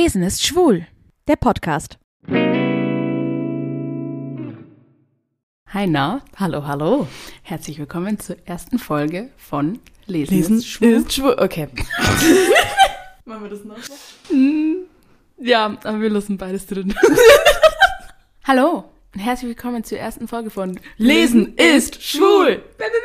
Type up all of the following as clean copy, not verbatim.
Lesen ist schwul. Der Podcast. Hi, na? Hallo, hallo. Herzlich willkommen zur ersten Folge von Lesen ist schwul. Ist schwul. Okay. Machen wir das noch? Ja, aber wir lassen beides drin. Hallo und herzlich willkommen zur ersten Folge von Lesen ist schwul.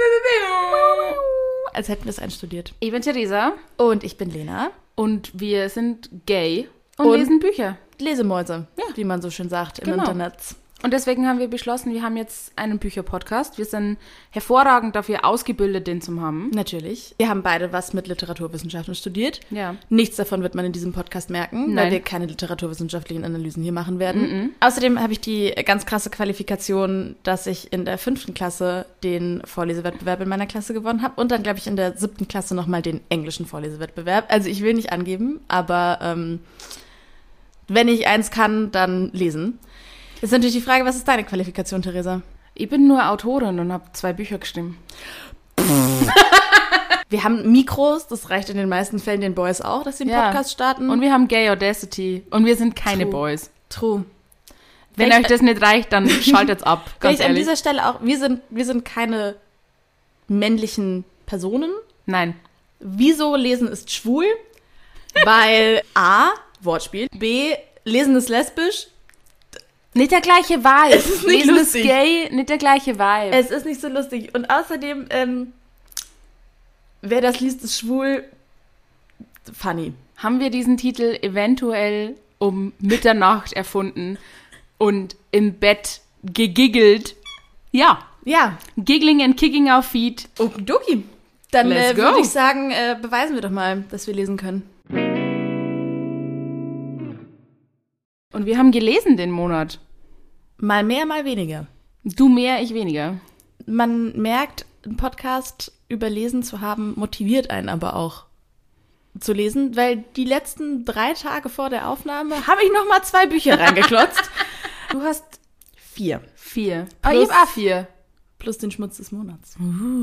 Als hätten wir es einstudiert. Ich bin Theresa Und ich bin Lena. und wir sind gay und lesen Bücher. Lesemäuse, Ja. wie man so schön sagt im Genau. Internet. Und deswegen haben wir beschlossen, wir haben jetzt einen Bücherpodcast. Wir sind hervorragend dafür ausgebildet, den zu haben. Natürlich. Wir haben beide was mit Literaturwissenschaften studiert. Ja. Nichts davon wird man in diesem Podcast merken, Nein. weil wir keine literaturwissenschaftlichen Analysen hier machen werden. Außerdem habe ich die ganz krasse Qualifikation, dass ich in der 5. Klasse den Vorlesewettbewerb in meiner Klasse gewonnen habe und dann, glaube ich, in der 7. Klasse nochmal den englischen Vorlesewettbewerb. Also ich will nicht angeben, aber wenn ich eins kann, dann lesen. Jetzt ist natürlich die Frage, was ist deine Qualifikation, Theresa? Ich bin nur Autorin und habe 2 Bücher geschrieben. Wir haben Mikros, das reicht in den meisten Fällen den Boys auch, dass sie einen Ja. Podcast starten. Und wir haben Gay Audacity. Und wir sind keine True. Boys. True. Wenn euch das nicht reicht, dann schaltet's ab. Ganz Vielleicht an ehrlich. dieser Stelle auch, wir sind keine männlichen Personen. Nein. Wieso Lesen ist schwul? Weil A, Wortspiel, B, Lesen ist lesbisch. Nicht der gleiche Vibe. Es ist nicht Lesen lustig. ist gay, nicht der gleiche Vibe. Es ist nicht so lustig. Und außerdem, wer das liest, ist schwul. Funny. Haben wir diesen Titel eventuell um Mitternacht erfunden und im Bett gegiggelt? Ja. Ja, Giggling and kicking our feet. okidoki. Dann Let's go. würde ich sagen, beweisen wir doch mal, dass wir lesen können. Und wir haben gelesen den Monat. Mal mehr, mal weniger. Du mehr, ich weniger. Man merkt, einen Podcast über Lesen zu haben, motiviert einen aber auch zu lesen, weil die letzten 3 Tage vor der Aufnahme habe ich noch mal 2 Bücher reingeklotzt. Du hast 4. 4. Plus- Oh, ich hab auch 4. Plus den Schmutz des Monats.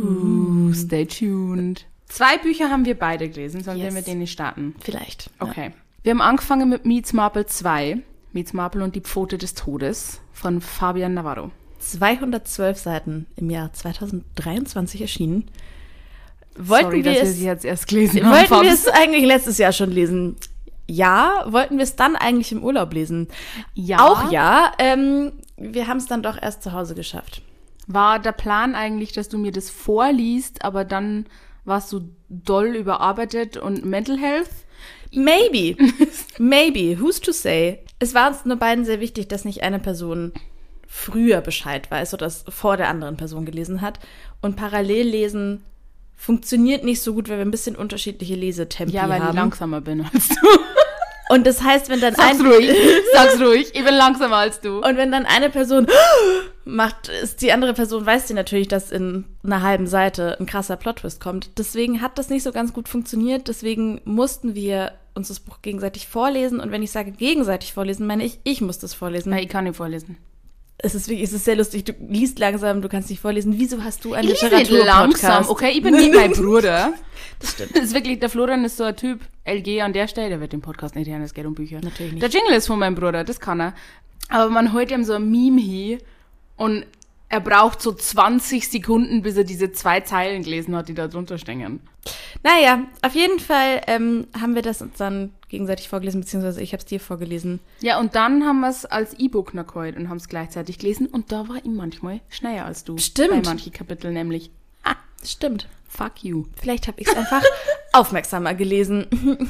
Stay tuned. 2 Bücher haben wir beide gelesen. Sollen wir Yes. mit denen nicht starten? Vielleicht. Okay. Wir haben angefangen mit Meets Marple 2. Meets Marple und die Pfote des Todes von Fabian Navarro. 212 Seiten im Jahr 2023 erschienen. Wollten Sorry, wir dass wir es, sie jetzt erst gelesen haben. wollten wir es eigentlich letztes Jahr schon lesen? Ja. Wollten wir es dann eigentlich im Urlaub lesen? Ja. Auch ja. Wir haben es dann doch erst zu Hause geschafft. War der Plan eigentlich, dass du mir das vorliest, aber dann warst du doll überarbeitet und Mental Health? Maybe. Maybe. Who's to say? Es war uns nur beiden sehr wichtig, dass nicht eine Person früher Bescheid weiß oder es vor der anderen Person gelesen hat. Und parallel lesen funktioniert nicht so gut, weil wir ein bisschen unterschiedliche Lesetempi Ja, weil haben. ich langsamer bin als du. Und das heißt, wenn dann Sag's ruhig, ich bin langsamer als du. Und wenn dann eine Person macht, ist die andere Person, weiß sie natürlich, dass in einer halben Seite ein krasser Plot-Twist kommt. Deswegen hat das nicht so ganz gut funktioniert. Deswegen mussten wir uns das Buch gegenseitig vorlesen. Und wenn ich sage gegenseitig vorlesen, meine ich muss das vorlesen. Ich kann nicht vorlesen. Es ist sehr lustig. Du liest langsam, du kannst nicht vorlesen. Wieso hast du einen Ich lese nicht Literaturpodcast? langsam, okay? Ich bin nie mein Bruder. Das stimmt. Das ist wirklich, der Florian ist so ein Typ, LG an der Stelle, der wird den Podcast nicht hören, es geht um Bücher. Natürlich nicht. Der Jingle ist von meinem Bruder, das kann er. Aber man holt ihm so ein Meme hier und er braucht so 20 Sekunden, bis er diese 2 Zeilen gelesen hat, die da drunter stehen. Naja, auf jeden Fall haben wir das uns dann gegenseitig vorgelesen, beziehungsweise ich habe es dir vorgelesen. Ja, und dann haben wir es als E-Book noch geholt und haben es gleichzeitig gelesen und da war ich manchmal schneller als du. Stimmt. Bei manchen Kapiteln nämlich. Stimmt. Fuck you. Vielleicht habe ich es einfach aufmerksamer gelesen.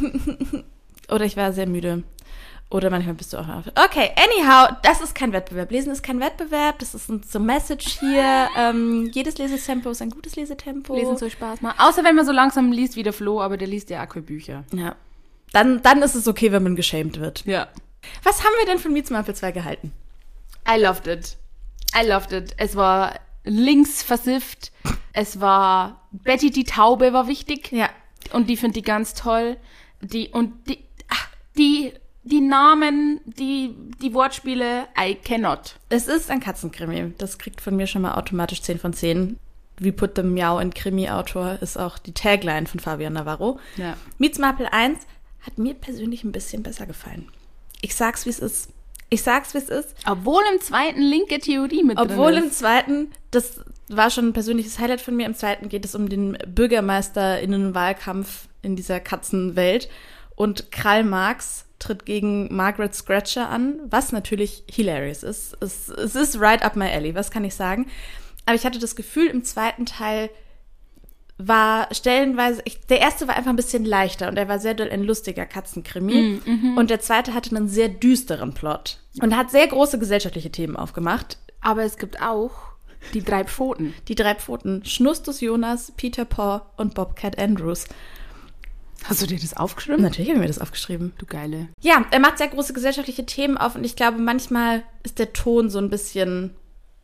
Oder ich war sehr müde. Oder manchmal bist du auch auf. Okay, anyhow, das ist kein Wettbewerb. Lesen ist kein Wettbewerb, das ist so Message hier. Jedes Lesetempo ist ein gutes Lesetempo. Lesen soll Spaß machen. Außer wenn man so langsam liest wie der Flo, aber der liest ja auch keine Bücher. Ja. Dann ist es okay, wenn man geschämt wird. Ja. Was haben wir denn von Meets Marple 2 gehalten? I loved it. I loved it. Es war links versifft. Es war Betty die Taube war wichtig. Ja. Und die finde ich ganz toll. Die Namen, die Wortspiele, I cannot. Es ist ein Katzenkrimi. Das kriegt von mir schon mal automatisch 10 von 10. We put the meow in Krimi-Autor ist auch die Tagline von Fabian Navarro. Ja. Meets Marple 1 hat mir persönlich ein bisschen besser gefallen. Ich sag's, wie es ist. Obwohl im zweiten linke Theorie mit drin ist. Obwohl im zweiten, das war schon ein persönliches Highlight von mir, im zweiten geht es um den BürgermeisterInnen-Wahlkampf in dieser Katzenwelt. Und Karl Marx tritt gegen Margaret Scratcher an, was natürlich hilarious ist. Es ist right up my alley, was kann ich sagen? Aber ich hatte das Gefühl, im zweiten Teil war stellenweise, der erste war einfach ein bisschen leichter und er war sehr doll ein lustiger Katzenkrimi. Und der zweite hatte einen sehr düsteren Plot und hat sehr große gesellschaftliche Themen aufgemacht. Aber es gibt auch die 3 Pfoten. Die 3 Pfoten. Schnustus Jonas, Peter Paw und Bobcat Andrews. Hast du dir das aufgeschrieben? Natürlich habe ich mir das aufgeschrieben. Du Geile. Ja, er macht sehr große gesellschaftliche Themen auf und ich glaube, manchmal ist der Ton so ein bisschen,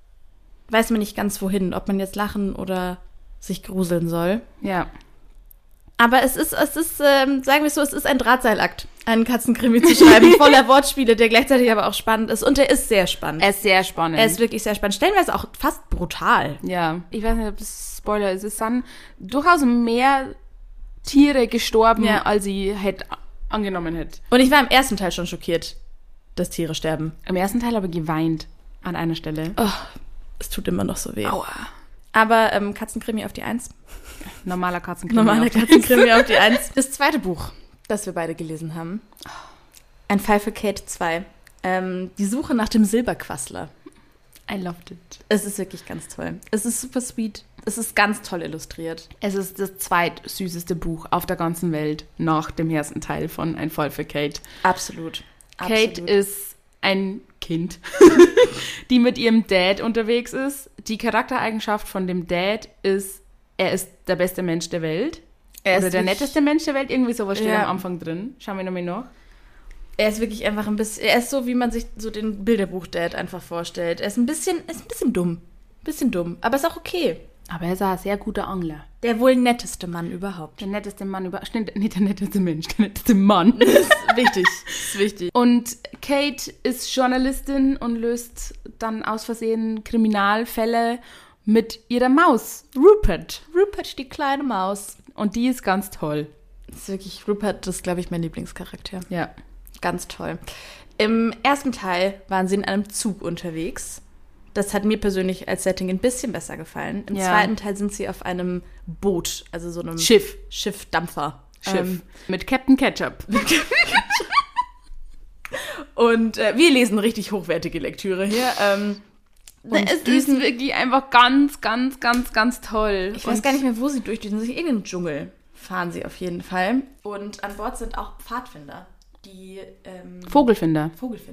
weiß man nicht ganz wohin, ob man jetzt lachen oder sich gruseln soll. Ja. Aber es ist, sagen wir es so, es ist ein Drahtseilakt, einen Katzenkrimi zu schreiben, voller Wortspiele, der gleichzeitig aber auch spannend ist. Und der ist sehr spannend. Er ist sehr spannend. Er ist wirklich sehr spannend. Stellenweise auch fast brutal. Ja. Ich weiß nicht, ob das Spoiler ist. Es sind durchaus mehr Tiere gestorben, als ich angenommen hätte. Und ich war im ersten Teil schon schockiert, dass Tiere sterben. Im ersten Teil aber geweint an einer Stelle. Oh, es tut immer noch so weh. Aua. Aber Katzenkrimi auf die 1. Normaler Katzenkrimi auf die 1. Das zweite Buch, das wir beide gelesen haben. Ein Fall für Kate 2. Die Suche nach dem Silberquassler. I loved it. Es ist wirklich ganz toll. Es ist super sweet. Es ist ganz toll illustriert. Es ist das zweitsüßeste Buch auf der ganzen Welt nach dem ersten Teil von Ein Fall für Kate. Absolut. Kate ist ein Kind, die mit ihrem Dad unterwegs ist. Die Charaktereigenschaft von dem Dad ist, er ist der beste Mensch der Welt. Oder der netteste Mensch der Welt. Irgendwie sowas steht am Anfang drin. Schauen wir nochmal nach. Er ist wirklich einfach ein bisschen, er ist so, wie man sich so den Bilderbuch-Dad einfach vorstellt. Er ist ein bisschen dumm. Aber ist auch okay. Aber er ist auch ein sehr guter Angler. Der wohl netteste Mann überhaupt. Der netteste Mann überhaupt. Nicht der netteste Mensch, der netteste Mann. Das ist wichtig. Und Kate ist Journalistin und löst dann aus Versehen Kriminalfälle mit ihrer Maus, Rupert. Rupert, die kleine Maus. Und die ist ganz toll. Das ist wirklich, Rupert, das ist, glaube ich, mein Lieblingscharakter. Ja. Ganz toll. Im ersten Teil waren sie in einem Zug unterwegs. Das hat mir persönlich als Setting ein bisschen besser gefallen. Im zweiten Teil sind sie auf einem Boot, also so einem Dampfer. Mit Captain Ketchup. Und wir lesen richtig hochwertige Lektüre hier. Es ist wirklich einfach ganz, ganz, ganz, ganz toll. Ich weiß gar nicht mehr, wo sie durchdüsen. In irgendeinen Dschungel fahren sie auf jeden Fall. Und an Bord sind auch Pfadfinder. Die Vogelfinder.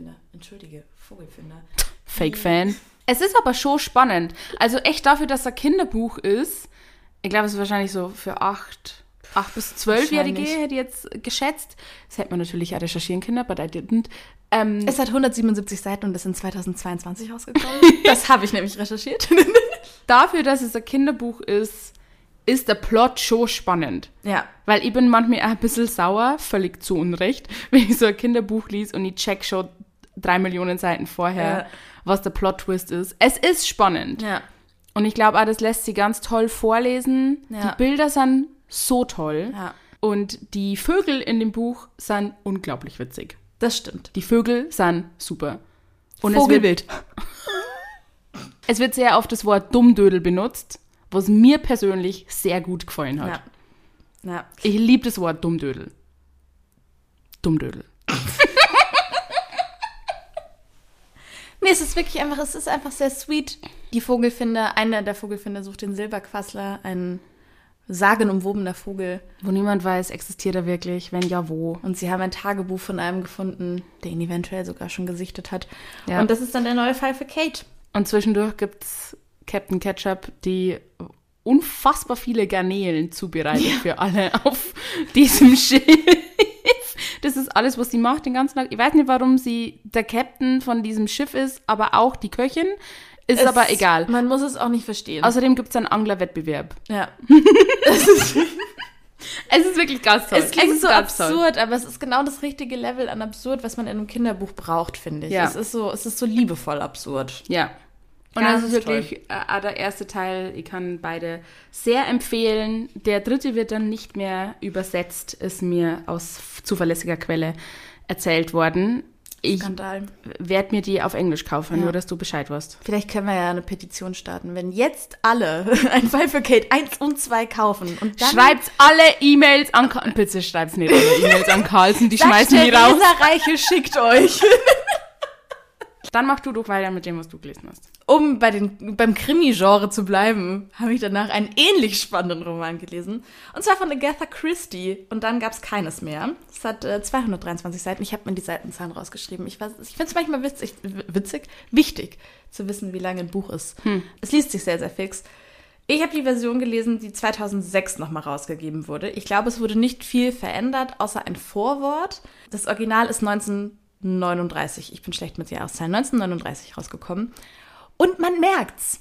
Fake-Fan. Es ist aber schon spannend. Also echt dafür, dass es ein Kinderbuch ist. Ich glaube, es ist wahrscheinlich so für 8 bis 12-Jährige, hätte ich jetzt geschätzt. Das hätte man natürlich auch recherchieren können, but I didn't. Es hat 177 Seiten und ist in 2022 rausgekommen. Das habe ich nämlich recherchiert. Dafür, dass es ein Kinderbuch ist der Plot schon spannend. Ja. Weil ich bin manchmal auch ein bisschen sauer, völlig zu Unrecht, wenn ich so ein Kinderbuch lese und ich check schon 3 Millionen Seiten vorher, was der Plot-Twist ist. Es ist spannend. Ja. Und ich glaube auch, das lässt sie ganz toll vorlesen. Ja. Die Bilder sind so toll. Ja. Und die Vögel in dem Buch sind unglaublich witzig. Das stimmt. Die Vögel sind super. Und Vogelwild. Es wird sehr oft das Wort Dummdödel benutzt, was mir persönlich sehr gut gefallen hat. Ja. Ich liebe das Wort Dummdödel. Dummdödel. Nee, es ist einfach sehr sweet. Einer der Vogelfinder sucht den Silberquassler, ein sagenumwobener Vogel. Wo niemand weiß, existiert er wirklich, wenn ja, wo. Und sie haben ein Tagebuch von einem gefunden, der ihn eventuell sogar schon gesichtet hat. Ja. Und das ist dann der neue Fall für Kate. Und zwischendurch gibt's Captain Ketchup, die unfassbar viele Garnelen zubereitet für alle auf diesem Schiff. Das ist alles, was sie macht den ganzen Tag. Ich weiß nicht, warum sie der Captain von diesem Schiff ist, aber auch die Köchin. Ist aber egal. Man muss es auch nicht verstehen. Außerdem gibt es einen Anglerwettbewerb. Ja. Es ist wirklich ganz toll. Es klingt so absurd, aber es ist genau das richtige Level an absurd, was man in einem Kinderbuch braucht, finde ich. Ja. Es ist so liebevoll absurd. Ja. Und das ist wirklich der erste Teil. Ich kann beide sehr empfehlen. Der dritte wird dann nicht mehr übersetzt, ist mir aus zuverlässiger Quelle erzählt worden. Skandal. werde mir die auf Englisch kaufen, nur dass du Bescheid weißt. Vielleicht können wir ja eine Petition starten, wenn jetzt alle einen Fall für Kate 1 und 2 kaufen. Und dann Schreibt alle E-Mails an Carlsen. Bitte schreibt nicht alle E-Mails an Carlsen, die schmeißen die raus. Reiche schickt euch. Dann mach du doch weiter mit dem, was du gelesen hast. Um beim Krimi-Genre zu bleiben, habe ich danach einen ähnlich spannenden Roman gelesen. Und zwar von Agatha Christie. Und dann gab es keines mehr. Es hat 223 Seiten. Ich habe mir die Seitenzahlen rausgeschrieben. Ich finde es manchmal wichtig zu wissen, wie lange ein Buch ist. Es liest sich sehr, sehr fix. Ich habe die Version gelesen, die 2006 nochmal rausgegeben wurde. Ich glaube, es wurde nicht viel verändert, außer ein Vorwort. Das Original ist 1939. Ich bin schlecht mit Jahreszahlen. 1939 rausgekommen. Und man merkt's.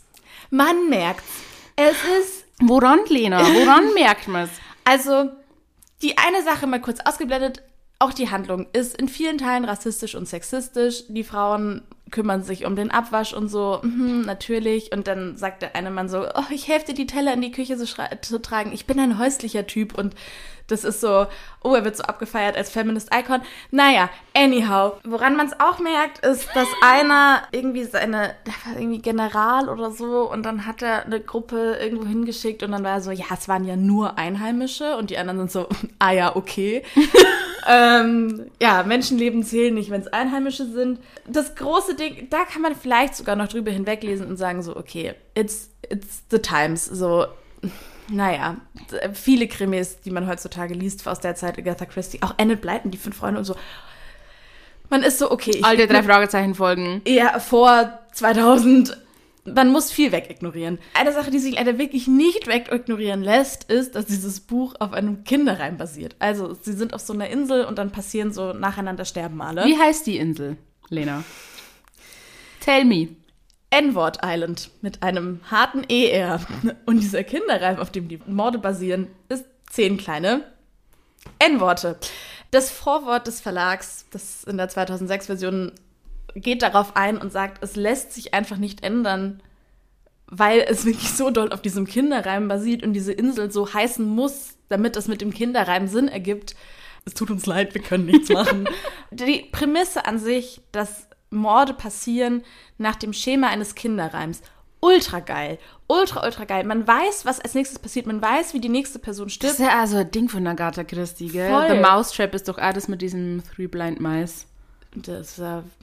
Es ist... Woran, Lena? Woran merkt man es? Also, die eine Sache mal kurz ausgeblendet, auch die Handlung ist in vielen Teilen rassistisch und sexistisch. Die Frauen kümmern sich um den Abwasch und so, natürlich. Und dann sagt der eine Mann so, oh, ich helfe dir, die Teller in die Küche zu tragen. Ich bin ein häuslicher Typ. Und das ist so, oh, er wird so abgefeiert als Feminist-Icon. Naja, anyhow. Woran man es auch merkt, ist, dass einer der war irgendwie General oder so, und dann hat er eine Gruppe irgendwo hingeschickt und dann war er so, ja, es waren ja nur Einheimische, und die anderen sind so, ah ja, okay. Menschenleben zählen nicht, wenn es Einheimische sind. Das große Ding, da kann man vielleicht sogar noch drüber hinweglesen und sagen so, okay, it's the times, so. Naja, viele Krimis, die man heutzutage liest aus der Zeit, Agatha Christie, auch Enid Blyton, die 5 Freunde und so. Man ist so, okay. Alte 3 Fragezeichen folgen. Ja, vor 2000. Man muss viel wegignorieren. Eine Sache, die sich leider wirklich nicht wegignorieren lässt, ist, dass dieses Buch auf einem Kinderreim basiert. Also, sie sind auf so einer Insel und dann passieren so nacheinander sterben alle. Wie heißt die Insel, Lena? Tell me. N-Wort Island mit einem harten ER. Und dieser Kinderreim, auf dem die Morde basieren, ist 10 kleine N-Worte. Das Vorwort des Verlags, das in der 2006-Version, geht darauf ein und sagt, es lässt sich einfach nicht ändern, weil es wirklich so doll auf diesem Kinderreim basiert und diese Insel so heißen muss, damit das mit dem Kinderreim Sinn ergibt. Es tut uns leid, wir können nichts machen. Die Prämisse an sich, dass Morde passieren nach dem Schema eines Kinderreims. Ultra geil. Ultra geil. Man weiß, was als nächstes passiert. Man weiß, wie die nächste Person stirbt. Das ist ja also ein Ding von Agatha Christie, gell? Voll. The Mousetrap ist doch alles mit diesem Three Blind Mice. Das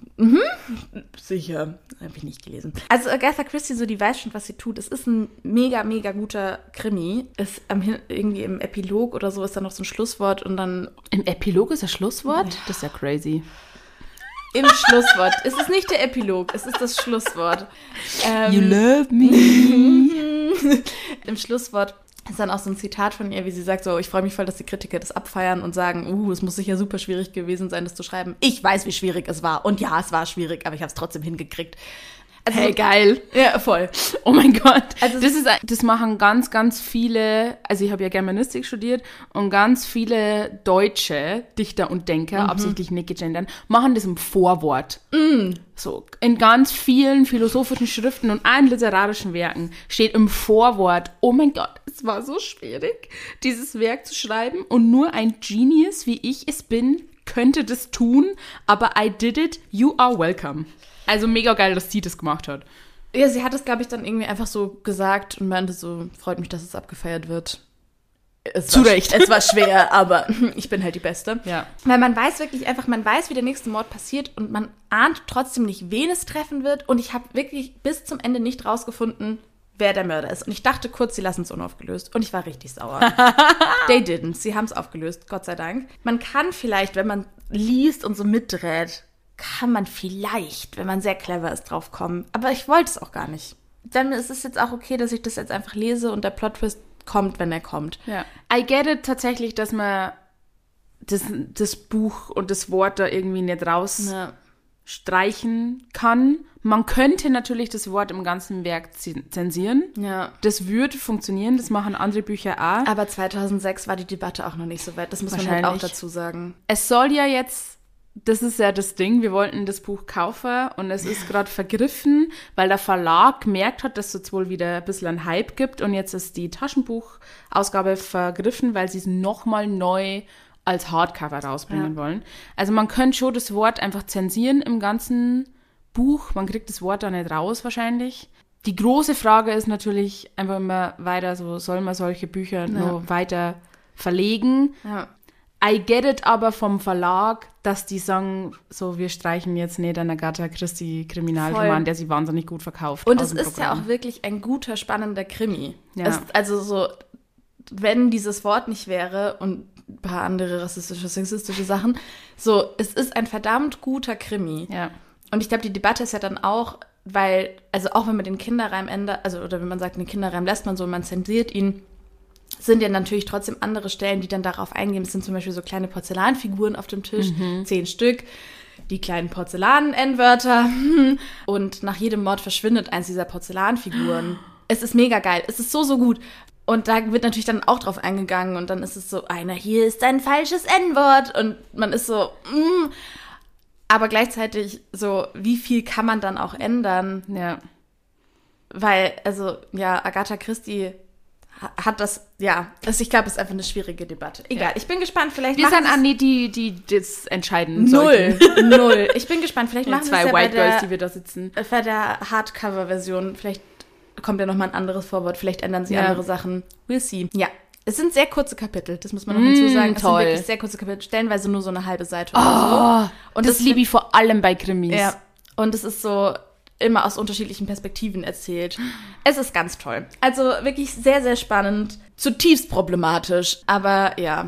sicher. Habe ich nicht gelesen. Also Agatha Christie, so, die weiß schon, was sie tut. Es ist ein mega, mega guter Krimi. Ist irgendwie im Epilog oder so ist da noch so ein Schlusswort und dann... Im Epilog ist das Schlusswort? Das ist ja crazy. Im Schlusswort. Es ist nicht der Epilog, es ist das Schlusswort. You love me. Im Schlusswort ist dann auch so ein Zitat von ihr, wie sie sagt so, ich freue mich voll, dass die Kritiker das abfeiern und sagen, es muss sicher super schwierig gewesen sein, das zu schreiben. Ich weiß, wie schwierig es war. Und ja, es war schwierig, aber ich habe es trotzdem hingekriegt. Also, hey, geil. Ja, voll. Oh mein Gott. Also, das machen ganz, ganz viele, also ich habe ja Germanistik studiert und ganz viele deutsche Dichter und Denker, absichtlich nicht gegendert, machen das im Vorwort. So, in ganz vielen philosophischen Schriften und allen literarischen Werken steht im Vorwort, oh mein Gott, es war so schwierig, dieses Werk zu schreiben und nur ein Genius, wie ich es bin, könnte das tun, aber I did it, you are welcome. Also mega geil, dass sie das gemacht hat. Ja, sie hat es, glaube ich, dann irgendwie einfach so gesagt und meinte so, freut mich, dass es abgefeiert wird. Zu Recht. Es war schwer, aber ich bin halt die Beste. Ja. Weil man weiß wirklich einfach, man weiß, wie der nächste Mord passiert und man ahnt trotzdem nicht, wen es treffen wird. Und ich habe wirklich bis zum Ende nicht rausgefunden, wer der Mörder ist. Und ich dachte kurz, sie lassen es unaufgelöst. Und ich war richtig sauer. They didn't. Sie haben es aufgelöst, Gott sei Dank. Man kann vielleicht, wenn man liest und so mitdreht, kann man vielleicht, wenn man sehr clever ist, drauf kommen. Aber ich wollte es auch gar nicht. Dann ist es jetzt auch okay, dass ich das jetzt einfach lese und der Plot-Twist kommt, wenn er kommt. Ja. I get it tatsächlich, dass man das Buch und das Wort da irgendwie nicht rausstreichen kann. Man könnte natürlich das Wort im ganzen Werk zensieren. Ja. Das würde funktionieren, das machen andere Bücher auch. Aber 2006 war die Debatte auch noch nicht so weit. Das muss man halt auch dazu sagen. Es soll ja jetzt... Das ist ja das Ding, wir wollten das Buch kaufen und es ist gerade vergriffen, weil der Verlag gemerkt hat, dass es jetzt wohl wieder ein bisschen einen Hype gibt und jetzt ist die Taschenbuchausgabe vergriffen, weil sie es nochmal neu als Hardcover rausbringen wollen. Also man könnte schon das Wort einfach zensieren im ganzen Buch. Man kriegt das Wort da nicht raus wahrscheinlich. Die große Frage ist natürlich einfach immer weiter, so soll man solche Bücher nur weiter verlegen? Ja. I get it aber vom Verlag, dass die sagen, so wir streichen jetzt nicht einen Agatha Christie Kriminalroman, der sie wahnsinnig gut verkauft. Und es ist ja auch wirklich ein guter, spannender Krimi. Ja. Also so, wenn dieses Wort nicht wäre und ein paar andere rassistische, sexistische Sachen, so, es ist ein verdammt guter Krimi. Ja. Und ich glaube, die Debatte ist ja dann auch, weil, also auch wenn man den Kinderreim ändert, also oder wenn man sagt, den Kinderreim lässt man so und man zensiert ihn, sind ja natürlich trotzdem andere Stellen, die dann darauf eingehen. Es sind zum Beispiel so kleine Porzellanfiguren auf dem Tisch, 10 Stück, die kleinen Porzellan-N-Wörter. Und nach jedem Mord verschwindet eins dieser Porzellanfiguren. Es ist mega geil. Es ist so, so gut. Und da wird natürlich dann auch drauf eingegangen. Und dann ist es so, hier ist ein falsches N-Wort. Und man ist so, Aber gleichzeitig so, wie viel kann man dann auch ändern? Ja. Weil, also, ja, Agatha Christie hat das, also ich glaube, es ist einfach eine schwierige Debatte. Egal, ich bin gespannt, vielleicht wir sind an die das entscheiden sollten. Null. Ich bin gespannt, vielleicht machen wir es ja White Girls, die wir da sitzen. Bei der Hardcover-Version, vielleicht kommt ja nochmal ein anderes Vorwort, vielleicht ändern sie andere Sachen. We'll see. Ja, es sind sehr kurze Kapitel, das muss man noch hinzusagen. Es sind wirklich sehr kurze Kapitel, stellenweise nur so eine halbe Seite oder so. Und das liebe ich vor allem bei Krimis. Ja, und es ist so immer aus unterschiedlichen Perspektiven erzählt. Es ist ganz toll. Also wirklich sehr, sehr spannend, zutiefst problematisch. Aber ja,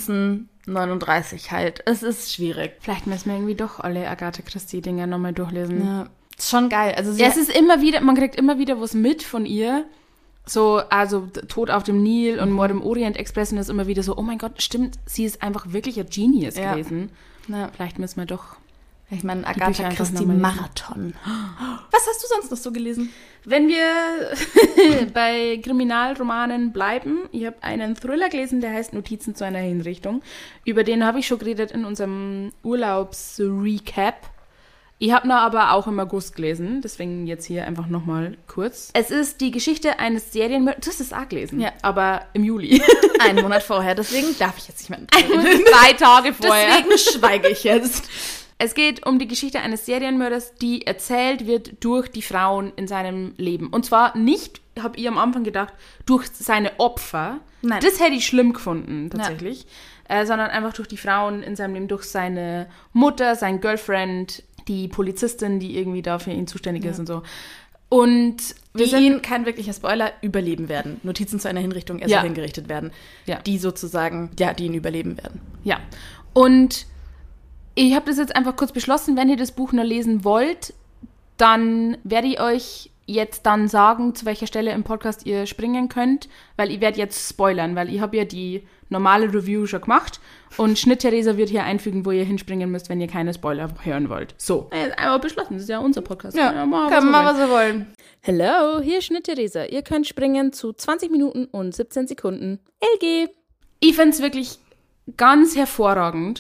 1939 halt. Es ist schwierig. Vielleicht müssen wir irgendwie doch alle Agatha Christie-Dinger nochmal durchlesen. Ja, ist schon geil. Also es ist immer wieder, man kriegt immer wieder was mit von ihr. So, also Tod auf dem Nil und Mord im Orient Express und das ist immer wieder so, oh mein Gott, stimmt, sie ist einfach wirklich ein Genius gewesen. Ja. Vielleicht müssen wir doch... Ich meine, Agatha Christie Marathon. Was hast du sonst noch so gelesen? Wenn wir bei Kriminalromanen bleiben, ich habe einen Thriller gelesen, der heißt Notizen zu einer Hinrichtung. Über den habe ich schon geredet in unserem Urlaubs-Recap. Ich habe ihn aber auch im August gelesen, deswegen jetzt hier einfach nochmal kurz. Es ist die Geschichte eines Serienmörders. Du hast es auch gelesen, aber im Juli. Einen Monat vorher, deswegen darf ich jetzt nicht mehr. 3 Tage vorher. Deswegen schweige ich jetzt. Es geht um die Geschichte eines Serienmörders, die erzählt wird durch die Frauen in seinem Leben. Und zwar nicht, habe ich am Anfang gedacht, durch seine Opfer. Nein. Das hätte ich schlimm gefunden, tatsächlich. Sondern einfach durch die Frauen in seinem Leben, durch seine Mutter, sein Girlfriend, die Polizistin, die irgendwie da für ihn zuständig ist und so. Und wir sind kein wirklicher Spoiler, überleben werden. Notizen zu einer Hinrichtung, er soll hingerichtet werden. Ja. Die sozusagen, die ihn überleben werden. Ja. Und ich habe das jetzt einfach kurz beschlossen, wenn ihr das Buch noch lesen wollt, dann werde ich euch jetzt dann sagen, zu welcher Stelle im Podcast ihr springen könnt, weil ich werde jetzt spoilern, weil ich habe ja die normale Review schon gemacht und Schnitt-Theresa wird hier einfügen, wo ihr hinspringen müsst, wenn ihr keine Spoiler hören wollt. So, einmal beschlossen, das ist ja unser Podcast. Ja, können wir mal, was wir wollen. Hello, hier ist Schnitt-Theresa. Ihr könnt springen zu 20 Minuten und 17 Sekunden. LG. Ich finde es wirklich ganz hervorragend,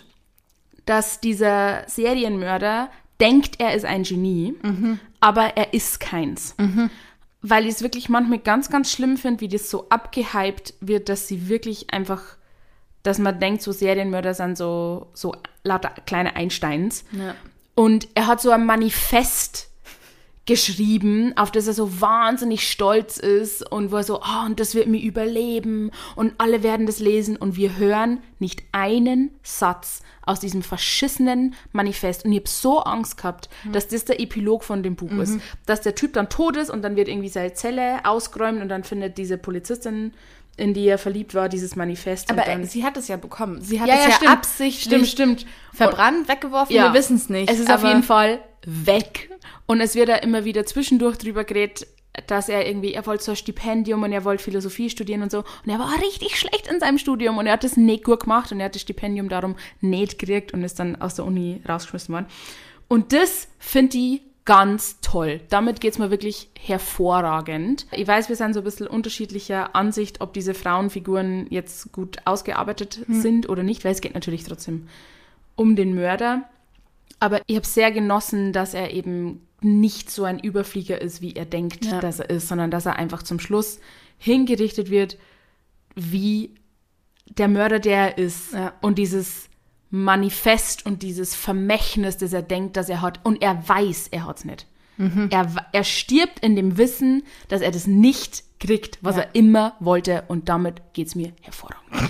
dass dieser Serienmörder denkt, er ist ein Genie, aber er ist keins. Weil ich es wirklich manchmal ganz, ganz schlimm finde, wie das so abgehypt wird, dass sie wirklich einfach, dass man denkt, so Serienmörder sind so lauter kleine Einsteins. Ja. Und er hat so ein Manifest geschrieben, auf das er so wahnsinnig stolz ist und wo er so, und das wird mir überleben und alle werden das lesen und wir hören nicht einen Satz aus diesem verschissenen Manifest und ich habe so Angst gehabt, dass das der Epilog von dem Buch ist, dass der Typ dann tot ist und dann wird irgendwie seine Zelle ausgeräumt und dann findet diese Polizistin, in die er verliebt war, dieses Manifest. Aber dann, sie hat es ja bekommen. Sie hat es ja absichtlich verbrannt, weggeworfen, wir wissen es nicht. Es ist auf jeden Fall weg. Und es wird da immer wieder zwischendurch drüber geredet, dass er wollte so ein Stipendium und er wollte Philosophie studieren und so. Und er war richtig schlecht in seinem Studium und er hat das nicht gut gemacht und er hat das Stipendium darum nicht gekriegt und ist dann aus der Uni rausgeschmissen worden. Und das finde ich ganz toll. Damit geht's mir wirklich hervorragend. Ich weiß, wir sind so ein bisschen unterschiedlicher Ansicht, ob diese Frauenfiguren jetzt gut ausgearbeitet sind oder nicht, weil es geht natürlich trotzdem um den Mörder. Aber ich habe sehr genossen, dass er eben nicht so ein Überflieger ist, wie er denkt, dass er ist, sondern dass er einfach zum Schluss hingerichtet wird, wie der Mörder, der er ist. Ja. Und dieses Manifest und dieses Vermächtnis, das er denkt, dass er hat. Und er weiß, er hat's nicht. Er stirbt in dem Wissen, dass er das nicht kriegt, was er immer wollte. Und damit geht's mir hervorragend.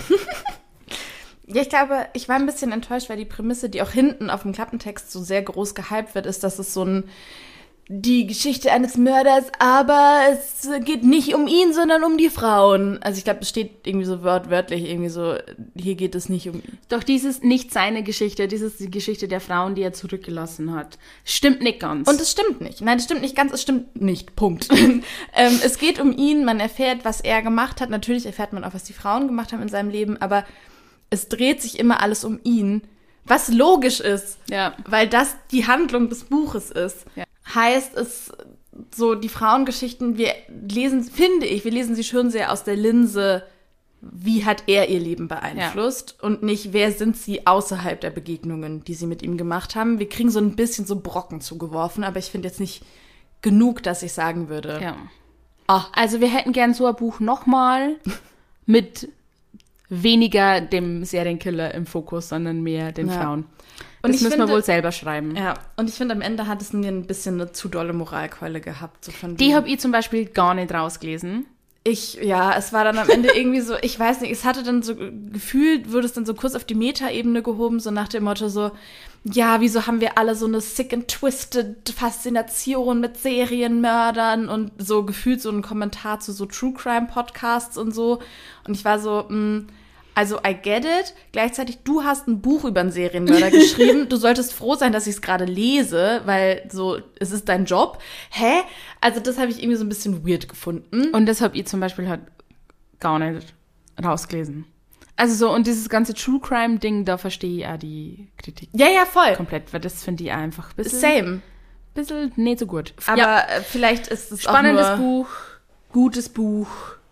Ja, ich glaube, ich war ein bisschen enttäuscht, weil die Prämisse, die auch hinten auf dem Klappentext so sehr groß gehypt wird, ist, dass es so die Geschichte eines Mörders, aber es geht nicht um ihn, sondern um die Frauen. Also ich glaube, es steht irgendwie so wortwörtlich, irgendwie so, hier geht es nicht um ihn. Doch dieses nicht seine Geschichte, dieses die Geschichte der Frauen, die er zurückgelassen hat, stimmt nicht ganz. Und es stimmt nicht. Nein, es stimmt nicht ganz, es stimmt nicht. Punkt. Es geht um ihn, man erfährt, was er gemacht hat. Natürlich erfährt man auch, was die Frauen gemacht haben in seinem Leben, aber es dreht sich immer alles um ihn. Was logisch ist, weil das die Handlung des Buches ist. Ja. Heißt es, so die Frauengeschichten, wir lesen sie schon sehr aus der Linse, wie hat er ihr Leben beeinflusst und nicht, wer sind sie außerhalb der Begegnungen, die sie mit ihm gemacht haben. Wir kriegen so ein bisschen so Brocken zugeworfen, aber ich finde jetzt nicht genug, dass ich sagen würde. Ja. Also wir hätten gern so ein Buch nochmal mit weniger dem Serienkiller im Fokus, sondern mehr den Frauen. Und das müssen wir wohl selber schreiben. Ja, und ich finde, am Ende hat es mir ein bisschen eine zu dolle Moralkeule gehabt. So von die habe ich zum Beispiel gar nicht rausgelesen. Es war dann am Ende irgendwie so, ich weiß nicht, es hatte dann so gefühlt, wurde es dann so kurz auf die Meta-Ebene gehoben, so nach dem Motto so, ja, wieso haben wir alle so eine sick and twisted Faszination mit Serienmördern und so gefühlt so ein Kommentar zu so True Crime Podcasts und so. Und ich war so, also I get it. Gleichzeitig, du hast ein Buch über einen Serienmörder geschrieben. Du solltest froh sein, dass ich es gerade lese, weil so, es ist dein Job. Hä? Also das habe ich irgendwie so ein bisschen weird gefunden. Und das habe ich zum Beispiel halt gar nicht rausgelesen. Also so, und dieses ganze True Crime-Ding, da verstehe ich auch die Kritik. Ja, voll. Komplett, weil das finde ich einfach ein bisschen nicht so gut. Aber vielleicht ist es spannendes auch nur Buch, gutes Buch,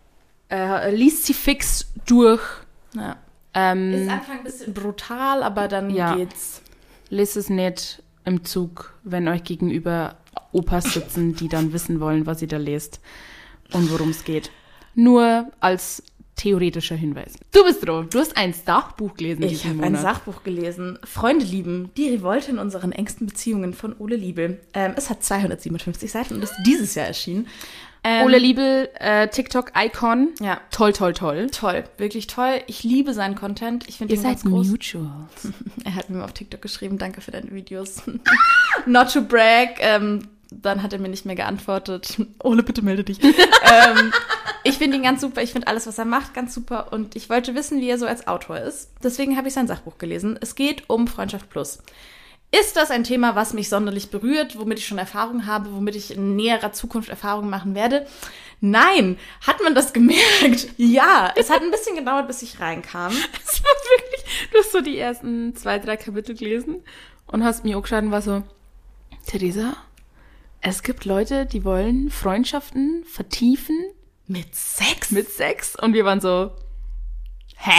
liest sie fix durch. Ja. Ist Anfang ein bisschen brutal, aber dann geht's. Lest es nicht im Zug, wenn euch gegenüber Opas sitzen, die dann wissen wollen, was ihr da lest und worum es geht. Nur als theoretischer Hinweis. Du bist dran. Du hast ein Sachbuch gelesen Ich habe ein Sachbuch gelesen. Freunde lieben, die Revolte in unseren engsten Beziehungen von Ole Liebel. Es hat 257 Seiten und ist dieses Jahr erschienen. Ole Liebel, TikTok-Icon. Ja. Toll. Toll, wirklich toll. Ich liebe seinen Content. Ich finde ihn ganz groß. Mutuals. Er hat mir auf TikTok geschrieben, danke für deine Videos. Not to brag. Dann hat er mir nicht mehr geantwortet. Ole, bitte melde dich. Ich finde ihn ganz super. Ich finde alles, was er macht, ganz super. Und ich wollte wissen, wie er so als Autor ist. Deswegen habe ich sein Sachbuch gelesen. Es geht um Freundschaft Plus. Ist das ein Thema, was mich sonderlich berührt, womit ich schon Erfahrung habe, womit ich in näherer Zukunft Erfahrungen machen werde? Nein. Hat man das gemerkt? Ja. Es hat ein bisschen gedauert, bis ich reinkam. Es war wirklich, du hast so die ersten 2-3 Kapitel gelesen und hast mir auch geschaut und war so, Theresa, es gibt Leute, die wollen Freundschaften vertiefen. Mit Sex? Mit Sex. Und wir waren so, hä?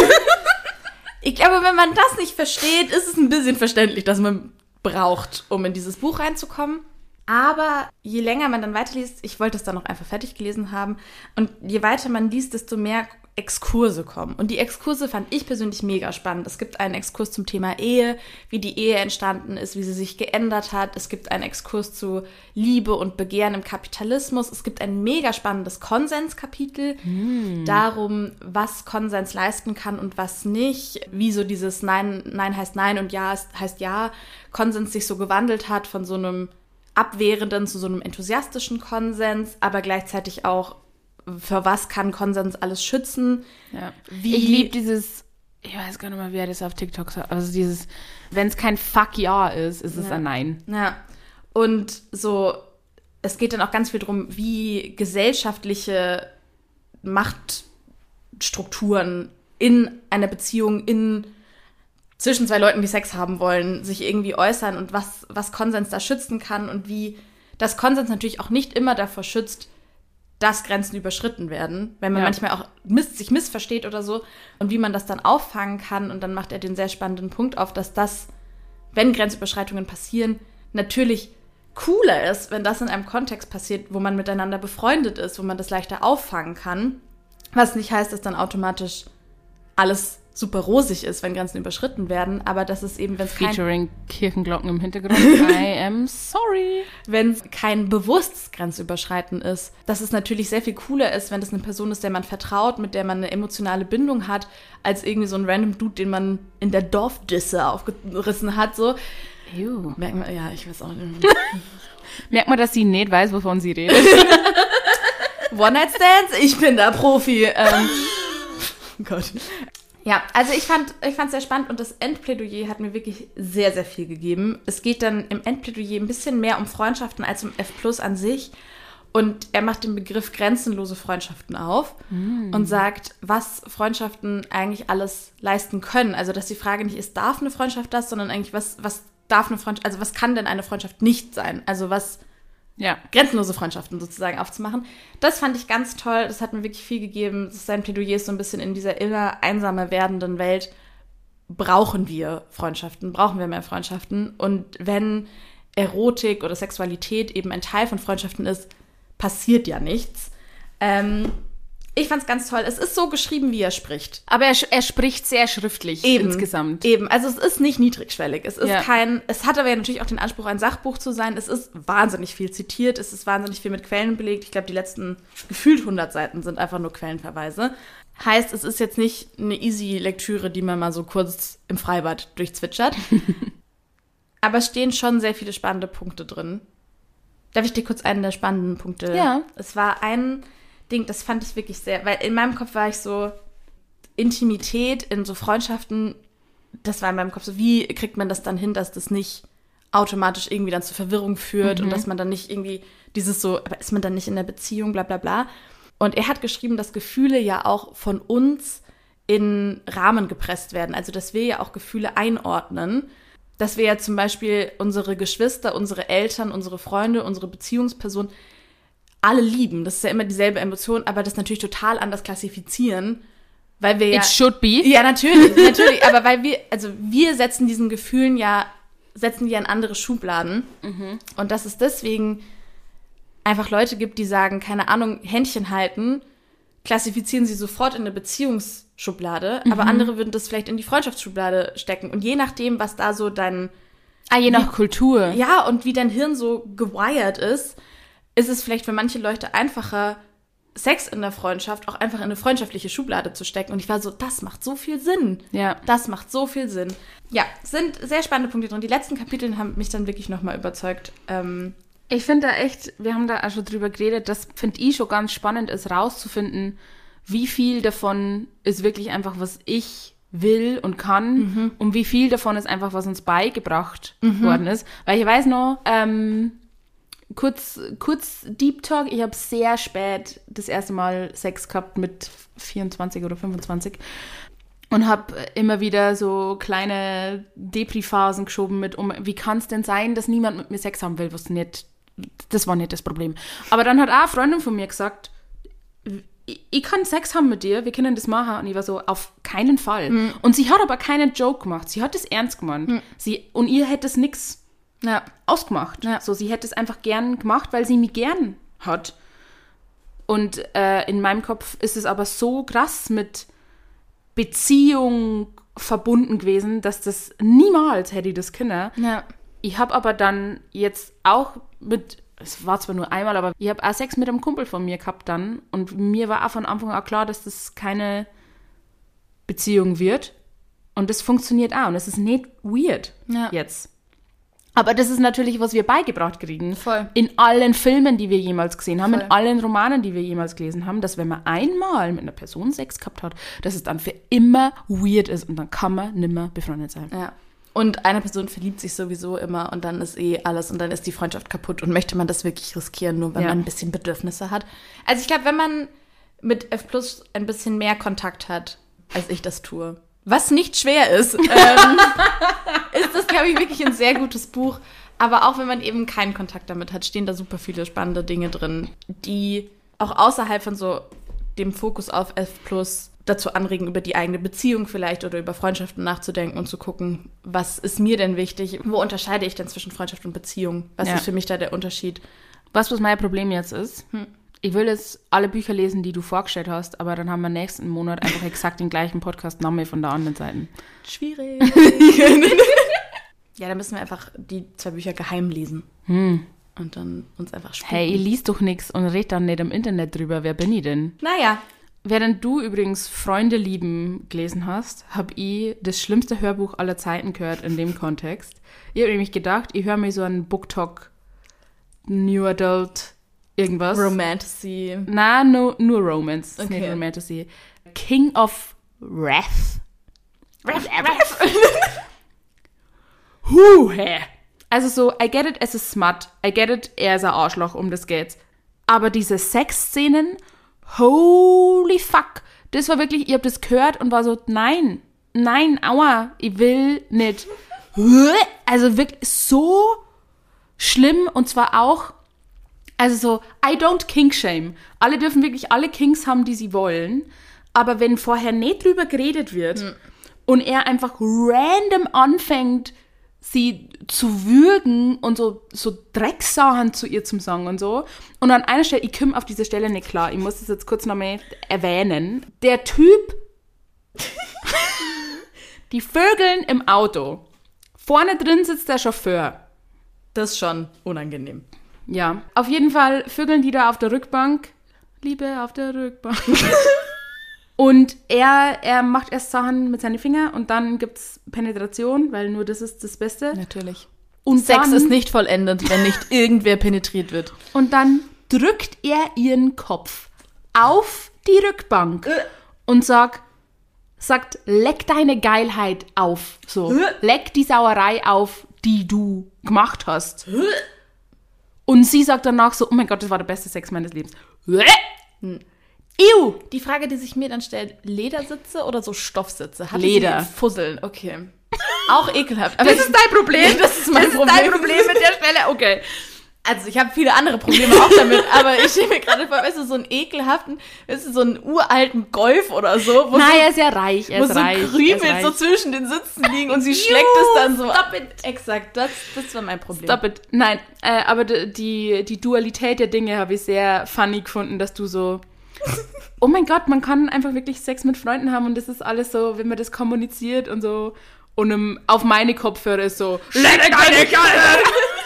Ich glaube, wenn man das nicht versteht, ist es ein bisschen verständlich, dass man braucht, um in dieses Buch reinzukommen. Aber je länger man dann weiterliest, ich wollte es dann auch einfach fertig gelesen haben, und je weiter man liest, desto mehr Exkurse kommen. Und die Exkurse fand ich persönlich mega spannend. Es gibt einen Exkurs zum Thema Ehe, wie die Ehe entstanden ist, wie sie sich geändert hat. Es gibt einen Exkurs zu Liebe und Begehren im Kapitalismus. Es gibt ein mega spannendes Konsenskapitel darum, was Konsens leisten kann und was nicht. Wie so dieses Nein heißt Nein und Ja heißt Ja. Konsens sich so gewandelt hat von so einem abwehrenden zu so einem enthusiastischen Konsens, aber gleichzeitig auch, für was kann Konsens alles schützen? Ja. Ich liebe dieses, ich weiß gar nicht mal, wie er das auf TikTok sagt, also dieses, wenn es kein Fuck Ja ist, ist es ein Nein. Ja, und so, es geht dann auch ganz viel darum, wie gesellschaftliche Machtstrukturen in einer Beziehung, zwischen zwei Leuten, die Sex haben wollen, sich irgendwie äußern und was Konsens da schützen kann und wie das Konsens natürlich auch nicht immer davor schützt, dass Grenzen überschritten werden, wenn man manchmal auch sich missversteht oder so, und wie man das dann auffangen kann. Und dann macht er den sehr spannenden Punkt auf, dass das, wenn Grenzüberschreitungen passieren, natürlich cooler ist, wenn das in einem Kontext passiert, wo man miteinander befreundet ist, wo man das leichter auffangen kann, was nicht heißt, dass dann automatisch alles super rosig ist, wenn Grenzen überschritten werden, aber dass es eben, wenn es Featuring Kirchenglocken im Hintergrund. I am sorry. Wenn es kein bewusstes Grenzüberschreiten ist, dass es natürlich sehr viel cooler ist, wenn das eine Person ist, der man vertraut, mit der man eine emotionale Bindung hat, als irgendwie so ein random Dude, den man in der Dorfdisse aufgerissen hat, so. Ew. Merkt man, ja, ich weiß auch nicht. Merkt man, dass sie nicht weiß, wovon sie redet. One-Night-Stands, ich bin da Profi. Gott. Ja, also ich fand es sehr spannend und das Endplädoyer hat mir wirklich sehr, sehr viel gegeben. Es geht dann im Endplädoyer ein bisschen mehr um Freundschaften als um F+ an sich. Und er macht den Begriff grenzenlose Freundschaften auf und sagt, was Freundschaften eigentlich alles leisten können. Also, dass die Frage nicht ist, darf eine Freundschaft das, sondern eigentlich, was darf eine Freundschaft, also was kann denn eine Freundschaft nicht sein? Also was grenzenlose Freundschaften sozusagen aufzumachen. Das fand ich ganz toll. Das hat mir wirklich viel gegeben. Sein Plädoyer ist so ein bisschen in dieser immer einsamer werdenden Welt. Brauchen wir Freundschaften? Brauchen wir mehr Freundschaften? Und wenn Erotik oder Sexualität eben ein Teil von Freundschaften ist, passiert ja nichts. Ich fand's ganz toll. Es ist so geschrieben, wie er spricht. Aber er spricht sehr schriftlich insgesamt. Eben, also es ist nicht niedrigschwellig. Es ist es hat aber ja natürlich auch den Anspruch, ein Sachbuch zu sein. Es ist wahnsinnig viel zitiert, es ist wahnsinnig viel mit Quellen belegt. Ich glaube, die letzten gefühlt 100 Seiten sind einfach nur Quellenverweise. Heißt, es ist jetzt nicht eine easy Lektüre, die man mal so kurz im Freibad durchzwitschert. Aber es stehen schon sehr viele spannende Punkte drin. Darf ich dir kurz einen der spannenden Punkte? Ja. Es war ein Ding, das fand ich wirklich sehr, weil in meinem Kopf war ich so, Intimität in so Freundschaften, das war in meinem Kopf so, wie kriegt man das dann hin, dass das nicht automatisch irgendwie dann zur Verwirrung führt und dass man dann nicht irgendwie dieses so, aber ist man dann nicht in der Beziehung, bla bla bla. Und er hat geschrieben, dass Gefühle ja auch von uns in Rahmen gepresst werden, also dass wir ja auch Gefühle einordnen, dass wir ja zum Beispiel unsere Geschwister, unsere Eltern, unsere Freunde, unsere Beziehungspersonen alle lieben. Das ist ja immer dieselbe Emotion, aber das natürlich total anders klassifizieren, weil wir ja... It should be. Ja, natürlich, aber weil wir setzen diesen Gefühlen setzen die in andere Schubladen. Und dass es deswegen einfach Leute gibt, die sagen, keine Ahnung, Händchen halten, klassifizieren sie sofort in eine Beziehungsschublade, aber andere würden das vielleicht in die Freundschaftsschublade stecken. Und je nachdem, was da so je nach Kultur. Ja, und wie dein Hirn so gewired ist es vielleicht für manche Leute einfacher, Sex in der Freundschaft auch einfach in eine freundschaftliche Schublade zu stecken. Und ich war so, das macht so viel Sinn. Ja. Das macht so viel Sinn. Ja, sind sehr spannende Punkte drin. Die letzten Kapitel haben mich dann wirklich nochmal überzeugt. Ich finde da echt, wir haben da auch schon drüber geredet, das finde ich schon ganz spannend ist, rauszufinden, wie viel davon ist wirklich einfach, was ich will und kann und wie viel davon ist einfach, was uns beigebracht worden ist. Weil ich weiß noch, kurz Deep Talk, ich habe sehr spät das erste Mal Sex gehabt mit 24 oder 25 und habe immer wieder so kleine Depri-Phasen geschoben wie kann es denn sein, dass niemand mit mir Sex haben will, das war nicht das Problem. Aber dann hat auch eine Freundin von mir gesagt, ich kann Sex haben mit dir, wir können das machen. Und ich war so, auf keinen Fall. Und sie hat aber keinen Joke gemacht, sie hat es ernst gemeint. Und ihr hätte es nix ausgemacht. Ja. So, sie hätte es einfach gern gemacht, weil sie mich gern hat. Und in meinem Kopf ist es aber so krass mit Beziehung verbunden gewesen, dass das niemals hätte ich das können. Ja. Ich habe aber dann jetzt auch es war zwar nur einmal, aber ich habe auch Sex mit einem Kumpel von mir gehabt dann. Und mir war auch von Anfang an klar, dass das keine Beziehung wird. Und das funktioniert auch. Und es ist nicht weird jetzt. Aber das ist natürlich, was wir beigebracht kriegen. Voll. In allen Filmen, die wir jemals gesehen haben, in allen Romanen, die wir jemals gelesen haben, dass wenn man einmal mit einer Person Sex gehabt hat, dass es dann für immer weird ist und dann kann man nimmer befreundet sein. Ja. Und eine Person verliebt sich sowieso immer und dann ist alles und dann ist die Freundschaft kaputt und möchte man das wirklich riskieren, nur wenn man ein bisschen Bedürfnisse hat. Also ich glaube, wenn man mit F+ ein bisschen mehr Kontakt hat, als ich das tue, was nicht schwer ist, ist das, glaube ich, wirklich ein sehr gutes Buch. Aber auch wenn man eben keinen Kontakt damit hat, stehen da super viele spannende Dinge drin, die auch außerhalb von so dem Fokus auf F+ dazu anregen, über die eigene Beziehung vielleicht oder über Freundschaften nachzudenken und zu gucken, was ist mir denn wichtig? Wo unterscheide ich denn zwischen Freundschaft und Beziehung? Was ist für mich da der Unterschied? Was mein Problem jetzt ist? Ich will jetzt alle Bücher lesen, die du vorgestellt hast, aber dann haben wir nächsten Monat einfach exakt den gleichen Podcast-Name von der anderen Seite. Schwierig. Ja, dann müssen wir einfach die 2 Bücher geheim lesen. Und dann uns einfach spielen. Hey, ich lies doch nichts und red dann nicht im Internet drüber. Wer bin ich denn? Naja. Während du übrigens Freunde lieben gelesen hast, habe ich das schlimmste Hörbuch aller Zeiten gehört in dem Kontext. Ich habe nämlich gedacht, ich höre mir so einen Booktalk, New Adult, irgendwas. Romantasy. Na, nur Romance. Okay. Nicht Romantasy. King of Wrath. Hä? Also so, I get it, es ist smut. I get it, er ist ein Arschloch, um das geht's. Aber diese Sexszenen, holy fuck. Das war wirklich, ich hab das gehört und war so, nein, aua, ich will nicht. Also wirklich so schlimm und zwar auch, also so, I don't kink shame. Alle dürfen wirklich alle Kinks haben, die sie wollen. Aber wenn vorher nicht drüber geredet wird und er einfach random anfängt, sie zu würgen und so Drecksachen zu ihr zum Sagen und so. Und an einer Stelle, ich komme auf diese Stelle nicht klar, ich muss das jetzt kurz nochmal erwähnen. Der Typ, die Vögeln im Auto. Vorne drin sitzt der Chauffeur. Das ist schon unangenehm. Ja, auf jeden Fall vögeln die da auf der Rückbank. Liebe auf der Rückbank. Und er macht erst Sachen mit seinen Fingern und dann gibt's Penetration, weil nur das ist das Beste. Natürlich. Und Sex dann, ist nicht vollendet, wenn nicht irgendwer penetriert wird. Und dann drückt er ihren Kopf auf die Rückbank und sagt, leck deine Geilheit auf. So, leck die Sauerei auf, die du gemacht hast. Und sie sagt danach so, oh mein Gott, das war der beste Sex meines Lebens. Ew! Die Frage, die sich mir dann stellt, Ledersitze oder so Stoffsitze? Hatte Leder. Sie Fusseln, okay. Auch ekelhaft. Aber Das ist dein Problem. Das ist mein Problem. dein Problem mit der Stelle, okay. Also ich habe viele andere Probleme auch damit, aber ich stelle mir gerade vor, weißt du, so einen ekelhaften, weißt du, so einen uralten Golf oder so, wo Nein, so, er ist ja reich, wo so Krümel so zwischen den Sitzen liegen und sie schlägt es dann so. Stop it. Exakt, das war mein Problem. Stop it. Nein, aber die Dualität der Dinge habe ich sehr funny gefunden, dass du so, oh mein Gott, man kann einfach wirklich Sex mit Freunden haben und das ist alles so, wenn man das kommuniziert und so und auf meine Kopfhörer ist so, leck deine Geile!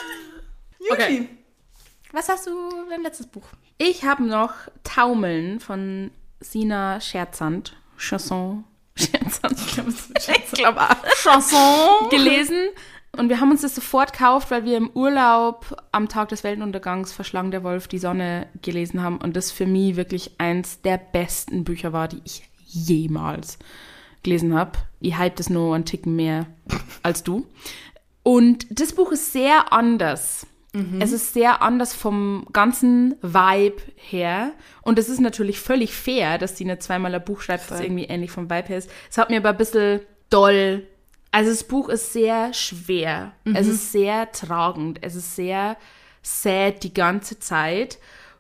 Okay. Was hast du dein letztes Buch? Ich habe noch Taumeln von Sina Scherzand. Chanson. Scherzand. Ich glaube auch. Chanson. Gelesen. Und wir haben uns das sofort gekauft, weil wir im Urlaub am Tag des Weltuntergangs Verschlang der Wolf die Sonne gelesen haben. Und das für mich wirklich eins der besten Bücher war, die ich jemals gelesen habe. Ich hype das nur einen Ticken mehr als du. Und das Buch ist sehr anders. Es ist sehr anders vom ganzen Vibe her. Und es ist natürlich völlig fair, dass sie nicht zweimal ein Buch schreibt, das irgendwie ähnlich vom Vibe her ist. Es hat mir aber ein bisschen doll. Also das Buch ist sehr schwer. Es ist sehr tragend. Es ist sehr sad die ganze Zeit.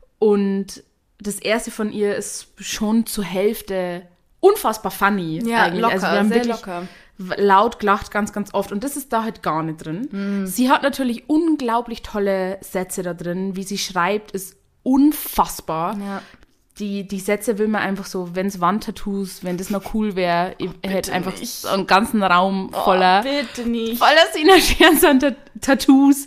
Und das erste von ihr ist schon zur Hälfte unfassbar funny. Ja, eigentlich. locker, also wir haben sehr wirklich locker. Laut gelacht ganz, ganz oft. Und das ist da halt gar nicht drin. Sie hat natürlich unglaublich tolle Sätze da drin. Wie sie schreibt, ist unfassbar. Ja. Die Sätze will man einfach so, wenn es Wandtattoos, wenn das noch cool wäre, ich hätte einfach nicht. so einen ganzen Raum voller Bitte nicht. voller Sina Scherzand-Tattoos,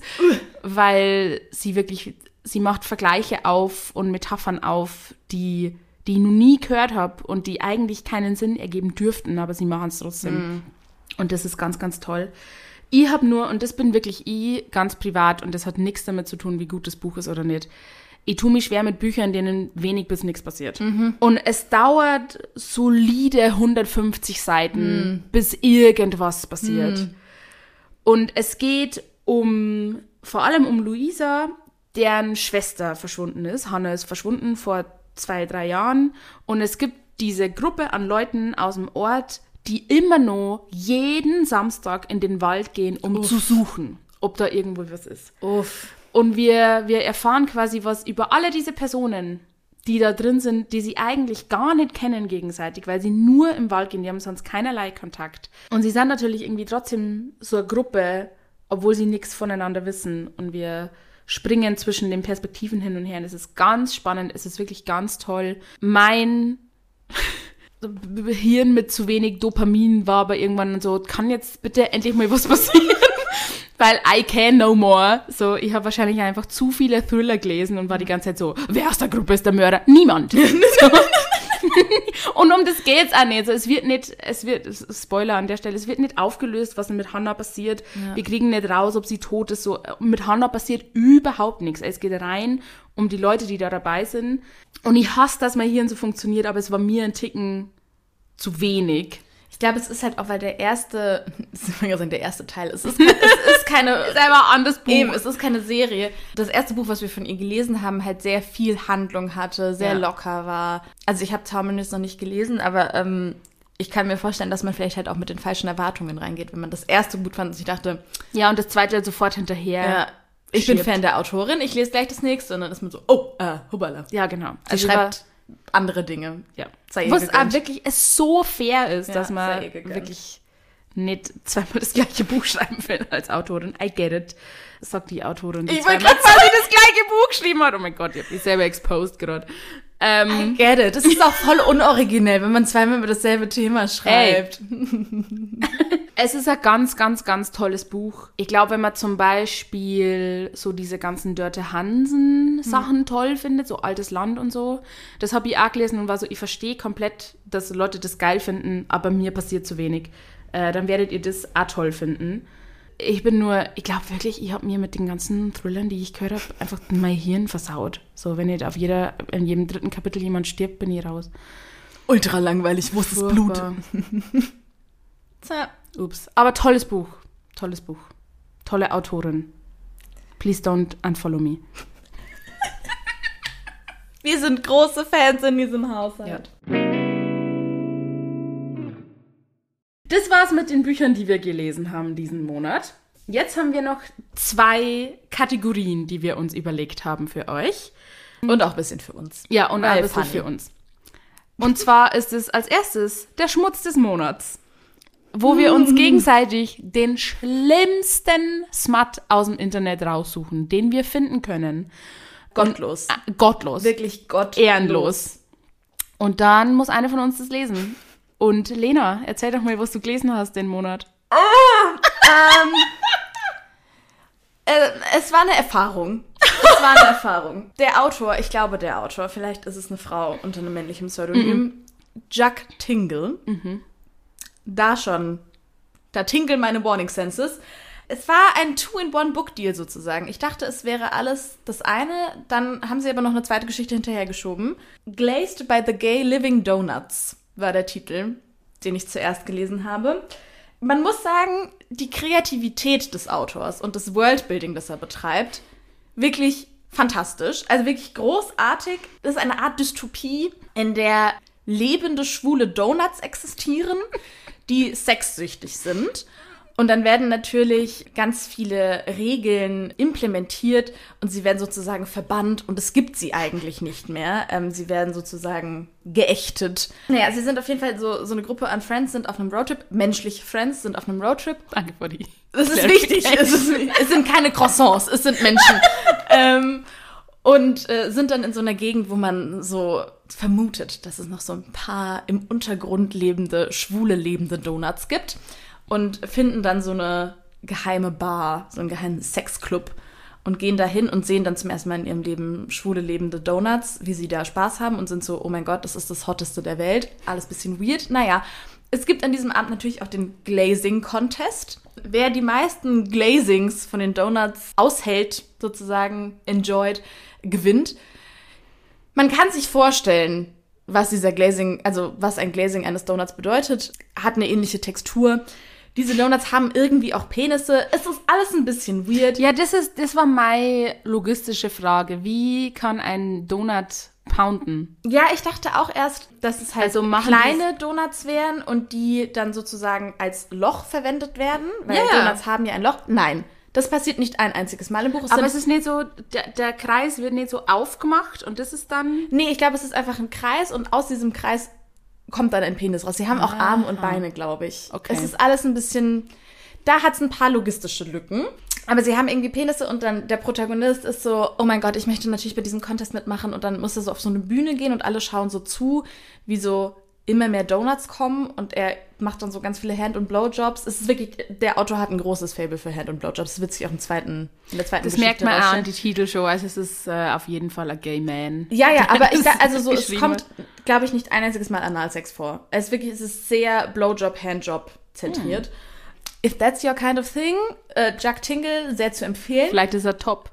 weil sie macht Vergleiche auf und Metaphern auf, die ich noch nie gehört habe und die eigentlich keinen Sinn ergeben dürften, aber sie machen es trotzdem. Und das ist ganz, ganz toll. Ich habe nur, und das bin wirklich ich, ganz privat, und das hat nichts damit zu tun, wie gut das Buch ist oder nicht. Ich tue mich schwer mit Büchern, denen wenig bis nichts passiert. Und es dauert solide 150 Seiten, bis irgendwas passiert. Und es geht vor allem um Luisa, deren Schwester verschwunden ist. Hannah ist verschwunden vor 2-3 Jahren. Und es gibt diese Gruppe an Leuten aus dem Ort, die immer noch jeden Samstag in den Wald gehen, um zu suchen, ob da irgendwo was ist. Und wir erfahren quasi was über alle diese Personen, die da drin sind, die sie eigentlich gar nicht kennen gegenseitig, weil sie nur im Wald gehen, die haben sonst keinerlei Kontakt. Und sie sind natürlich irgendwie trotzdem so eine Gruppe, obwohl sie nichts voneinander wissen. Und wir springen zwischen den Perspektiven hin und her. Und es ist ganz spannend, es ist wirklich ganz toll. Mein Hirn mit zu wenig Dopamin war aber irgendwann so, kann jetzt bitte endlich mal was passieren? Weil I can no more. So, ich habe wahrscheinlich einfach zu viele Thriller gelesen und war die ganze Zeit so, wer aus der Gruppe ist der Mörder? Niemand. So. Und um das geht's auch nicht. Also Spoiler an der Stelle, es wird nicht aufgelöst, was mit Hannah passiert. Ja. Wir kriegen nicht raus, ob sie tot ist. So, mit Hannah passiert überhaupt nichts. Es geht rein um die Leute, die da dabei sind. Und ich hasse, dass mein Hirn so funktioniert, aber es war mir ein Ticken zu wenig. Ich glaube, es ist halt auch, weil der erste Teil, es ist keine, selber an das Buch. Eben, es ist keine Serie. Das erste Buch, was wir von ihr gelesen haben, halt sehr viel Handlung hatte, sehr locker war. Also ich habe Terminus noch nicht gelesen, aber ich kann mir vorstellen, dass man vielleicht halt auch mit den falschen Erwartungen reingeht, wenn man das erste gut fand und ich dachte... Ja, und das zweite halt sofort hinterher. Ja, ich bin Fan der Autorin, ich lese gleich das nächste und dann ist man so, hubala. Ja, genau. Sie schreibt andere Dinge. Ja. Was wirklich es so fair ist, dass man wirklich nicht zweimal das gleiche Buch schreiben will als Autorin. I get it, sagt die Autorin. Ich wollte gerade sagen, sie das gleiche Buch geschrieben hat. Oh mein Gott, ich habe mich selber exposed gerade. I get it. Das ist auch voll unoriginell, wenn man zweimal über dasselbe Thema schreibt. Es ist ein ganz, ganz, ganz tolles Buch. Ich glaube, wenn man zum Beispiel so diese ganzen Dörte Hansen-Sachen toll findet, so Altes Land und so, das habe ich auch gelesen und war so, ich verstehe komplett, dass Leute das geil finden, aber mir passiert zu wenig. Dann werdet ihr das auch toll finden. Ich glaube wirklich, ich habe mir mit den ganzen Thrillern, die ich gehört habe, einfach mein Hirn versaut. So, wenn nicht in jedem 3. Kapitel jemand stirbt, bin ich raus. Ultra langweilig, wo ist das Blut? Ups. Aber tolles Buch. Tolles Buch. Tolle Autorin. Please don't unfollow me. Wir sind große Fans in diesem Haushalt. Ja. Das war's mit den Büchern, die wir gelesen haben diesen Monat. Jetzt haben wir noch 2 Kategorien, die wir uns überlegt haben für euch. Und auch ein bisschen für uns. Ja, und auch ein bisschen für uns. Und zwar ist es als erstes der Schmutz des Monats, wo wir uns gegenseitig den schlimmsten Smut aus dem Internet raussuchen, den wir finden können. Gottlos. Gottlos. Wirklich gottlos. Ehrenlos. Und dann muss eine von uns das lesen. Und Lena, erzähl doch mal, was du gelesen hast den Monat. Es war eine Erfahrung. Der Autor, vielleicht ist es eine Frau unter einem männlichen Pseudonym, Jack Tingle. Da tingeln meine Warning Senses. Es war ein 2-in-1-Book-Deal sozusagen. Ich dachte, es wäre alles das eine. Dann haben sie aber noch eine zweite Geschichte hinterhergeschoben. Glazed by the Gay Living Donuts war der Titel, den ich zuerst gelesen habe. Man muss sagen, die Kreativität des Autors und das Worldbuilding, das er betreibt, wirklich fantastisch. Also wirklich großartig. Das ist eine Art Dystopie, in der lebende schwule Donuts existieren, die sexsüchtig sind. Und dann werden natürlich ganz viele Regeln implementiert und sie werden sozusagen verbannt und es gibt sie eigentlich nicht mehr. Sie werden sozusagen geächtet. Naja, sie sind auf jeden Fall so eine Gruppe an Friends sind auf einem Roadtrip. Menschliche Friends sind auf einem Roadtrip. Danke für die. Das ist wichtig. Es sind keine Croissants, es sind Menschen. Und sind dann in so einer Gegend, wo man so vermutet, dass es noch so ein paar im Untergrund schwule lebende Donuts gibt. Und finden dann so eine geheime Bar, so einen geheimen Sexclub und gehen da hin und sehen dann zum ersten Mal in ihrem Leben schwule lebende Donuts, wie sie da Spaß haben und sind so, oh mein Gott, das ist das Hotteste der Welt. Alles bisschen weird. Naja, es gibt an diesem Abend natürlich auch den Glazing-Contest. Wer die meisten Glazings von den Donuts aushält, sozusagen enjoyed, gewinnt. Man kann sich vorstellen, was ein Glazing eines Donuts bedeutet. Hat eine ähnliche Textur. Diese Donuts haben irgendwie auch Penisse. Es ist alles ein bisschen weird. Ja, das war meine logistische Frage. Wie kann ein Donut pounden? Ja, ich dachte auch erst, dass es halt so kleine Donuts wären und die dann sozusagen als Loch verwendet werden. Weil Donuts haben ja ein Loch. Nein, das passiert nicht ein einziges Mal im Buch. Aber es ist nicht so, der Kreis wird nicht so aufgemacht und das ist dann... Nee, ich glaube, es ist einfach ein Kreis und aus diesem Kreis kommt dann ein Penis raus. Sie haben auch Arme und Beine, glaube ich. Okay. Es ist alles ein bisschen... Da hat es ein paar logistische Lücken. Aber sie haben irgendwie Penisse und dann der Protagonist ist so, oh mein Gott, ich möchte natürlich bei diesem Contest mitmachen und dann muss er so auf so eine Bühne gehen und alle schauen so zu, wie so immer mehr Donuts kommen und er macht dann so ganz viele Hand- und Blowjobs. Es ist wirklich, der Autor hat ein großes Faible für Hand- und Blowjobs. Das wird sich auch in der zweiten das Geschichte merkt man auch an die Titelshow, also es ist auf jeden Fall ein Gay Man. Ja, aber es kommt, glaube ich, nicht ein einziges Mal Analsex vor. Es ist sehr Blowjob, Handjob zentriert. If that's your kind of thing, Jack Tingle, sehr zu empfehlen. Vielleicht ist er top.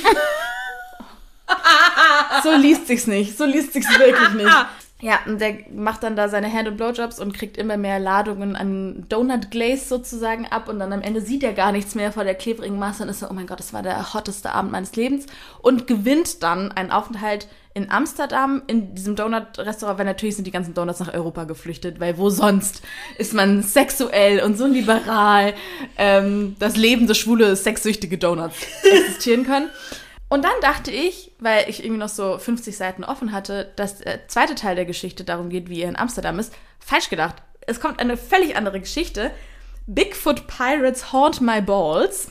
So liest sich's wirklich nicht. Ja, und der macht dann da seine Hand- und Blowjobs und kriegt immer mehr Ladungen an Donut Glaze sozusagen ab und dann am Ende sieht er gar nichts mehr vor der klebrigen Masse und ist so, oh mein Gott, das war der hotteste Abend meines Lebens und gewinnt dann einen Aufenthalt in Amsterdam in diesem Donut-Restaurant, weil natürlich sind die ganzen Donuts nach Europa geflüchtet, weil wo sonst ist man sexuell und so liberal, dass lebende, schwule, sexsüchtige Donuts existieren können. Und dann dachte ich, weil ich irgendwie noch so 50 Seiten offen hatte, dass der zweite Teil der Geschichte darum geht, wie er in Amsterdam ist. Falsch gedacht. Es kommt eine völlig andere Geschichte. Bigfoot Pirates Haunt My Balls.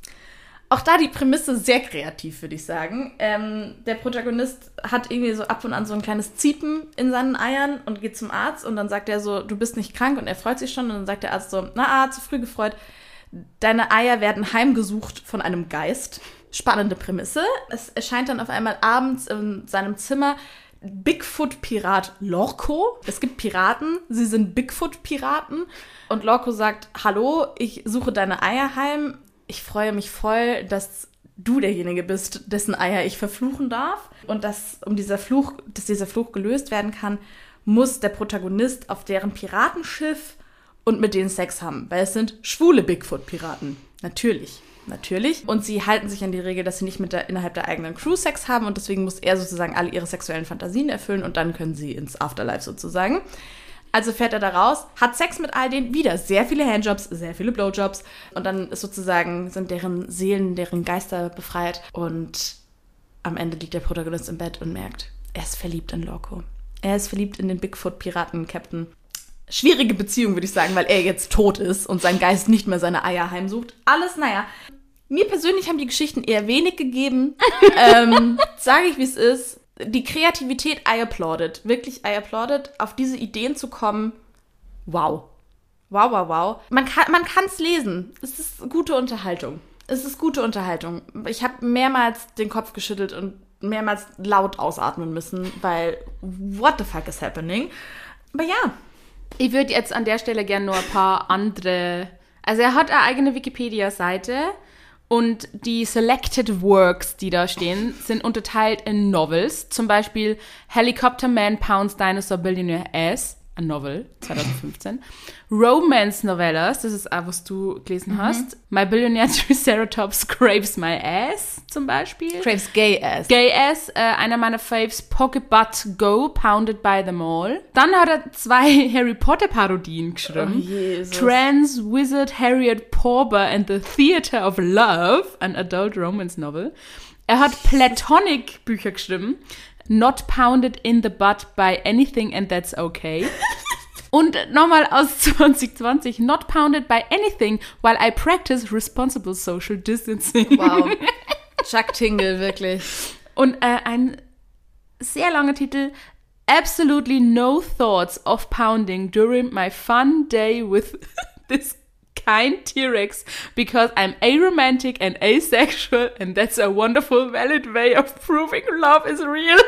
Auch da die Prämisse sehr kreativ, würde ich sagen. Der Protagonist hat irgendwie so ab und an so ein kleines Ziepen in seinen Eiern und geht zum Arzt und dann sagt er so, du bist nicht krank und er freut sich schon und dann sagt der Arzt so, zu früh gefreut. Deine Eier werden heimgesucht von einem Geist. Spannende Prämisse. Es erscheint dann auf einmal abends in seinem Zimmer Bigfoot-Pirat Lorco. Es gibt Piraten, sie sind Bigfoot-Piraten. Und Lorco sagt, hallo, ich suche deine Eier heim. Ich freue mich voll, dass du derjenige bist, dessen Eier ich verfluchen darf. Und dass dieser Fluch gelöst werden kann, muss der Protagonist auf deren Piratenschiff und mit denen Sex haben. Weil es sind schwule Bigfoot-Piraten. Natürlich. Und sie halten sich an die Regel, dass sie nicht innerhalb der eigenen Crew Sex haben und deswegen muss er sozusagen alle ihre sexuellen Fantasien erfüllen und dann können sie ins Afterlife sozusagen. Also fährt er da raus, hat Sex mit all denen, wieder sehr viele Handjobs, sehr viele Blowjobs und dann ist sozusagen, sind deren Seelen, deren Geister befreit und am Ende liegt der Protagonist im Bett und merkt, er ist verliebt in Lorco. Er ist verliebt in den Bigfoot-Piraten-Captain. Schwierige Beziehung, würde ich sagen, weil er jetzt tot ist und sein Geist nicht mehr seine Eier heimsucht. Alles, mir persönlich haben die Geschichten eher wenig gegeben. Sage ich, wie es ist. Die Kreativität, I applauded. Wirklich, I applauded. Auf diese Ideen zu kommen, wow. Wow. Man kann's lesen. Es ist gute Unterhaltung. Ich habe mehrmals den Kopf geschüttelt und mehrmals laut ausatmen müssen, weil what the fuck is happening? Aber ja. Ich würde jetzt an der Stelle gerne nur ein paar andere... Also er hat eine eigene Wikipedia-Seite und die Selected Works, die da stehen, sind unterteilt in Novels. Zum Beispiel Helicopter Man Pounds Dinosaur Billionaire Ass, ein Novel, 2015. Romance Novellas, das ist auch, was du gelesen hast. My Billionaire Triceratops Scrapes My Ass, zum Beispiel. Scrapes Gay Ass. Gay Ass, einer meiner Faves, Pocket Butt Go, Pounded by them All. Dann hat er 2 Harry Potter Parodien geschrieben. Oh, Jesus. Trans Wizard Harriet Porber and the Theater of Love, ein Adult Romance Novel. Er hat Platonic Bücher geschrieben. Not Pounded in the Butt by Anything and That's Okay. Und nochmal aus 2020, Not Pounded by Anything while I practice responsible social distancing. Wow. Chuck Tingle, wirklich. Und ein sehr langer Titel, Absolutely no thoughts of pounding during my fun day with this kind T-Rex because I'm aromantic and asexual and that's a wonderful, valid way of proving love is real.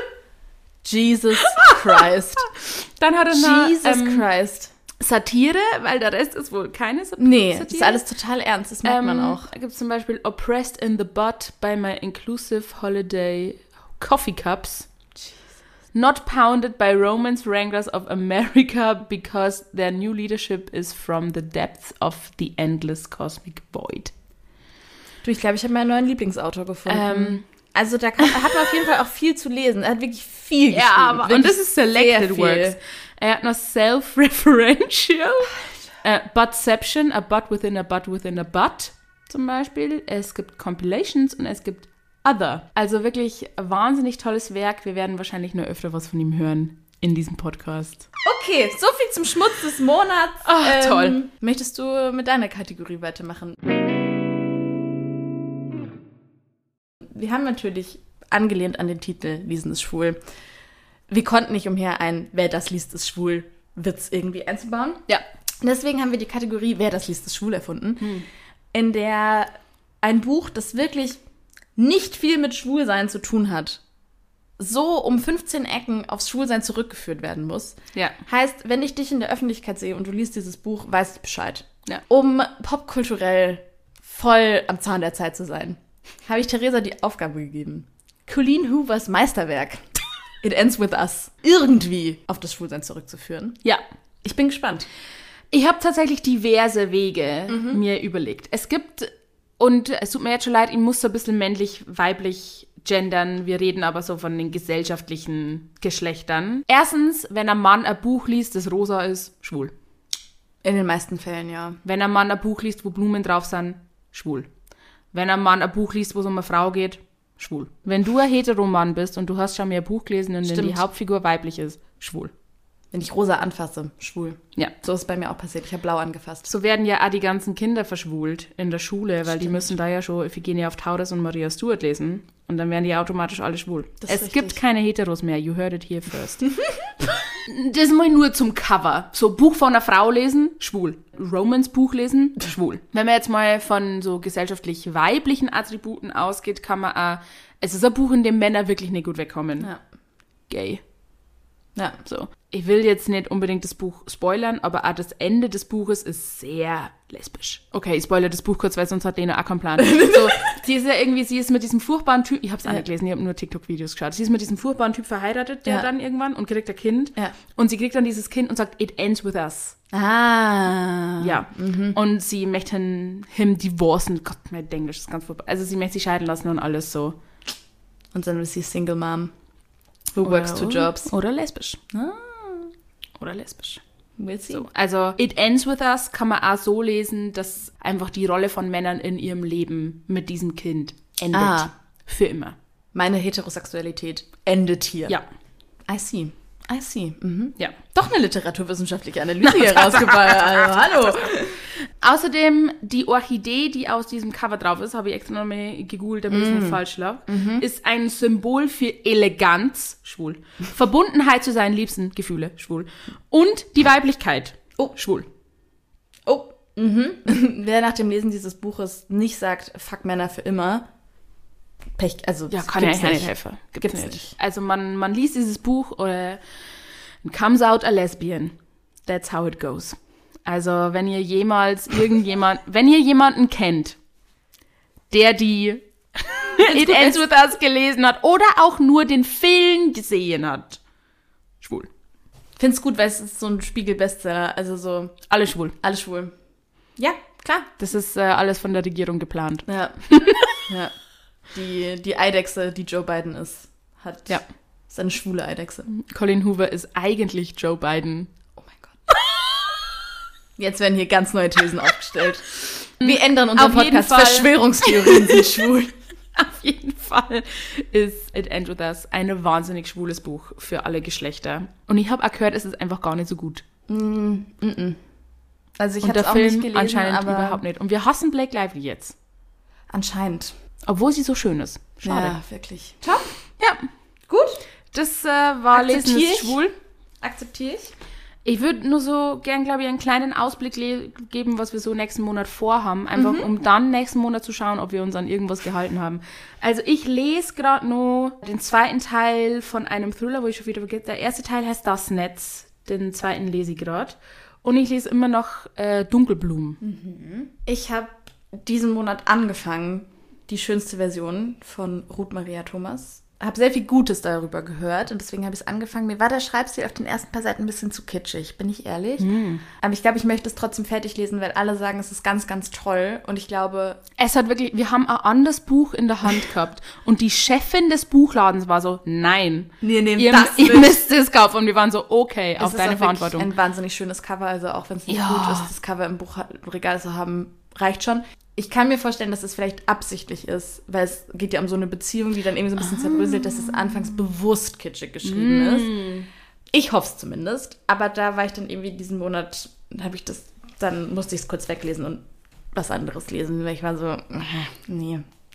Jesus Christ. Dann hat er noch Christ. Satire, weil der Rest ist wohl keine Satire. Nee, das ist alles total ernst, das merkt man auch. Da gibt es zum Beispiel Oppressed in the Butt by my inclusive holiday coffee cups. Jesus. Not pounded by romance wranglers of America because their new leadership is from the depths of the endless cosmic void. Du, ich glaube, ich habe meinen neuen Lieblingsautor gefunden. Also da hat man auf jeden Fall auch viel zu lesen. Er hat wirklich viel geschrieben. Ja, aber und das ist Selected Works. Er hat noch Self-Referential, Buttception, a Butt within a Butt within a Butt zum Beispiel. Es gibt Compilations und es gibt Other. Also wirklich ein wahnsinnig tolles Werk. Wir werden wahrscheinlich nur öfter was von ihm hören in diesem Podcast. Okay, so viel zum Schmutz des Monats. Ach, toll. Möchtest du mit deiner Kategorie weitermachen? wir haben natürlich angelehnt an den Titel Lesen ist schwul. Wir konnten nicht umher, Wer das liest, ist schwul Witz irgendwie einzubauen. Ja. Deswegen haben wir die Kategorie Wer das liest, ist schwul erfunden, in der ein Buch, das wirklich nicht viel mit Schwulsein zu tun hat, so um 15 Ecken aufs Schwulsein zurückgeführt werden muss. Ja. Heißt, wenn ich dich in der Öffentlichkeit sehe und du liest dieses Buch, weißt du Bescheid. Ja. Um popkulturell voll am Zahn der Zeit zu sein, habe ich Theresa die Aufgabe gegeben, Colleen Hoovers Meisterwerk It Ends With Us irgendwie auf das Schwulsein zurückzuführen. Ja. Ich bin gespannt. Ich habe tatsächlich diverse Wege mir überlegt. Es gibt, und es tut mir jetzt schon leid, ich muss so ein bisschen männlich-weiblich gendern. Wir reden aber so von den gesellschaftlichen Geschlechtern. Erstens, wenn ein Mann ein Buch liest, das rosa ist, schwul. In den meisten Fällen, ja. Wenn ein Mann ein Buch liest, wo Blumen drauf sind, schwul. Wenn ein Mann ein Buch liest, wo es um eine Frau geht, schwul. Wenn du ein Heteromann bist und du hast schon mal ein Buch gelesen, in dem die Hauptfigur weiblich ist, schwul. Wenn ich rosa anfasse, schwul. Ja. So ist es bei mir auch passiert. Ich habe blau angefasst. So werden ja auch die ganzen Kinder verschwult in der Schule, weil die müssen da ja schon Iphigenie auf Tauris und Maria Stuart lesen. Und dann werden die automatisch alle schwul. Es gibt keine Heteros mehr. You heard it here first. Das mal nur zum Cover. So Buch von einer Frau lesen, schwul. Romance-Buch lesen, schwul. Wenn man jetzt mal von so gesellschaftlich weiblichen Attributen ausgeht, kann man auch... Es ist ein Buch, in dem Männer wirklich nicht gut wegkommen. Ja. Gay. Ja. So. Ich will jetzt nicht unbedingt das Buch spoilern, aber auch das Ende des Buches ist sehr lesbisch. Okay, ich spoilere das Buch kurz, weil sonst hat Lena auch keinen Plan. So, sie ist mit diesem furchtbaren Typ, ich habe es auch nicht gelesen, ich habe nur TikTok-Videos geschaut. Sie ist mit diesem furchtbaren Typ verheiratet, der dann irgendwann, und kriegt ein Kind. Ja. Und sie kriegt dann dieses Kind und sagt, it ends with us. Ah. Ja. Und sie möchte him divorcen. Gott, mein Englisch ist ganz furchtbar. Also sie möchte sich scheiden lassen und alles so. Und dann ist sie Single Mom. Who works two jobs. Oder lesbisch. Ah. Oder lesbisch. We'll see. So, also It Ends With Us kann man auch so lesen, dass einfach die Rolle von Männern in ihrem Leben mit diesem Kind endet. Für immer. Meine Heterosexualität endet hier. Ja. I see. Mhm. Ja. Doch eine literaturwissenschaftliche Analyse hier rausgefallen. Also, hallo. Außerdem, die Orchidee, die aus diesem Cover drauf ist, habe ich extra noch mal gegoogelt, damit ich es nicht falsch lag, ist ein Symbol für Eleganz, schwul, Verbundenheit zu seinen liebsten Gefühle, schwul, und die Weiblichkeit, schwul. Wer nach dem Lesen dieses Buches nicht sagt, fuck Männer für immer, Pech, also ja, kann ja nicht helfen. Gibt's nicht. Also man liest dieses Buch oder comes out a lesbian. That's how it goes. Also wenn ihr jemanden kennt, der die It Ends With Us gelesen hat oder auch nur den Film gesehen hat, schwul. Find's gut, weil es ist so ein Spiegel-Bestseller, also so Alle schwul. Ja, klar. Das ist alles von der Regierung geplant. Ja. Ja. Die Eidechse, die Joe Biden ist eine schwule Eidechse. Colleen Hoover ist eigentlich Joe Biden. Oh mein Gott. Jetzt werden hier ganz neue Thesen aufgestellt. Wir ändern unseren Podcast. Verschwörungstheorien sind schwul. Auf jeden Fall ist It Ends With Us ein wahnsinnig schwules Buch für alle Geschlechter. Und ich habe auch gehört, es ist einfach gar nicht so gut. Also ich habe es auch nicht gelesen, anscheinend aber überhaupt nicht. Und wir hassen Blake Lively jetzt. Anscheinend. Obwohl sie so schön ist. Schade. Ja, wirklich. Top. Ja. Gut. Das war Lesen ist schwul. Akzeptiere ich. Ich würde nur so gern, glaube ich, einen kleinen Ausblick geben, was wir so nächsten Monat vorhaben. Einfach, um dann nächsten Monat zu schauen, ob wir uns an irgendwas gehalten haben. Also ich lese gerade nur den zweiten Teil von einem Thriller, wo ich schon wieder vergesse. Der erste Teil heißt Das Netz. Den zweiten lese ich gerade. Und ich lese immer noch Dunkelblumen. Ich habe diesen Monat angefangen, die schönste Version von Ruth Maria Thomas. Habe sehr viel Gutes darüber gehört und deswegen habe ich es angefangen. Mir war der Schreibstil auf den ersten paar Seiten ein bisschen zu kitschig, bin ich ehrlich. Aber ich glaube, ich möchte es trotzdem fertig lesen, weil alle sagen, es ist ganz, ganz toll. Und ich glaube... Es hat wirklich... Wir haben ein anderes Buch in der Hand gehabt und die Chefin des Buchladens war so, nein, ihr müsst es kaufen. Und wir waren so, okay, auf deine Verantwortung. Es ist ein wahnsinnig schönes Cover, also auch wenn es nicht gut ist, das Cover im Buchregal zu haben, reicht schon. Ich kann mir vorstellen, dass es vielleicht absichtlich ist, weil es geht ja um so eine Beziehung, die dann irgendwie so ein bisschen zerbröselt, dass es anfangs bewusst kitschig geschrieben ist. Ich hoffe es zumindest. Aber da war ich dann irgendwie diesen Monat, dann musste ich es kurz weglesen und was anderes lesen, weil ich war so, nee,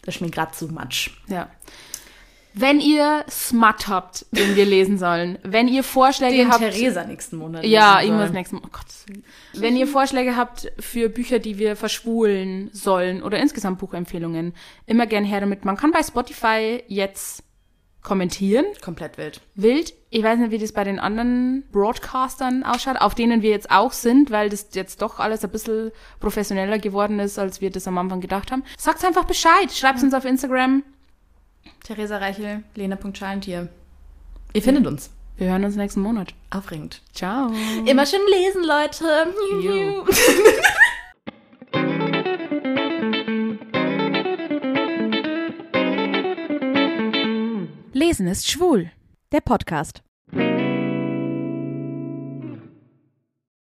Das ist mir gerade zu much. Ja. Wenn ihr Smut habt, den wir lesen sollen, wenn ihr Vorschläge habt... Theresa nächsten Monat Ja, irgendwas nächsten Monat. Oh Gott. Wenn ihr Vorschläge habt für Bücher, die wir verschwulen sollen oder insgesamt Buchempfehlungen, immer gern her damit. Man kann bei Spotify jetzt kommentieren. Komplett wild. Wild. Ich weiß nicht, wie das bei den anderen Broadcastern ausschaut, auf denen wir jetzt auch sind, weil das jetzt doch alles ein bisschen professioneller geworden ist, als wir das am Anfang gedacht haben. Sagt einfach Bescheid. Schreibt uns auf Instagram. Theresa Reichel, Lena.Schalentier. Ihr findet uns. Wir hören uns nächsten Monat. Aufregend. Ciao. Immer schön lesen, Leute. Lesen ist schwul. Der Podcast.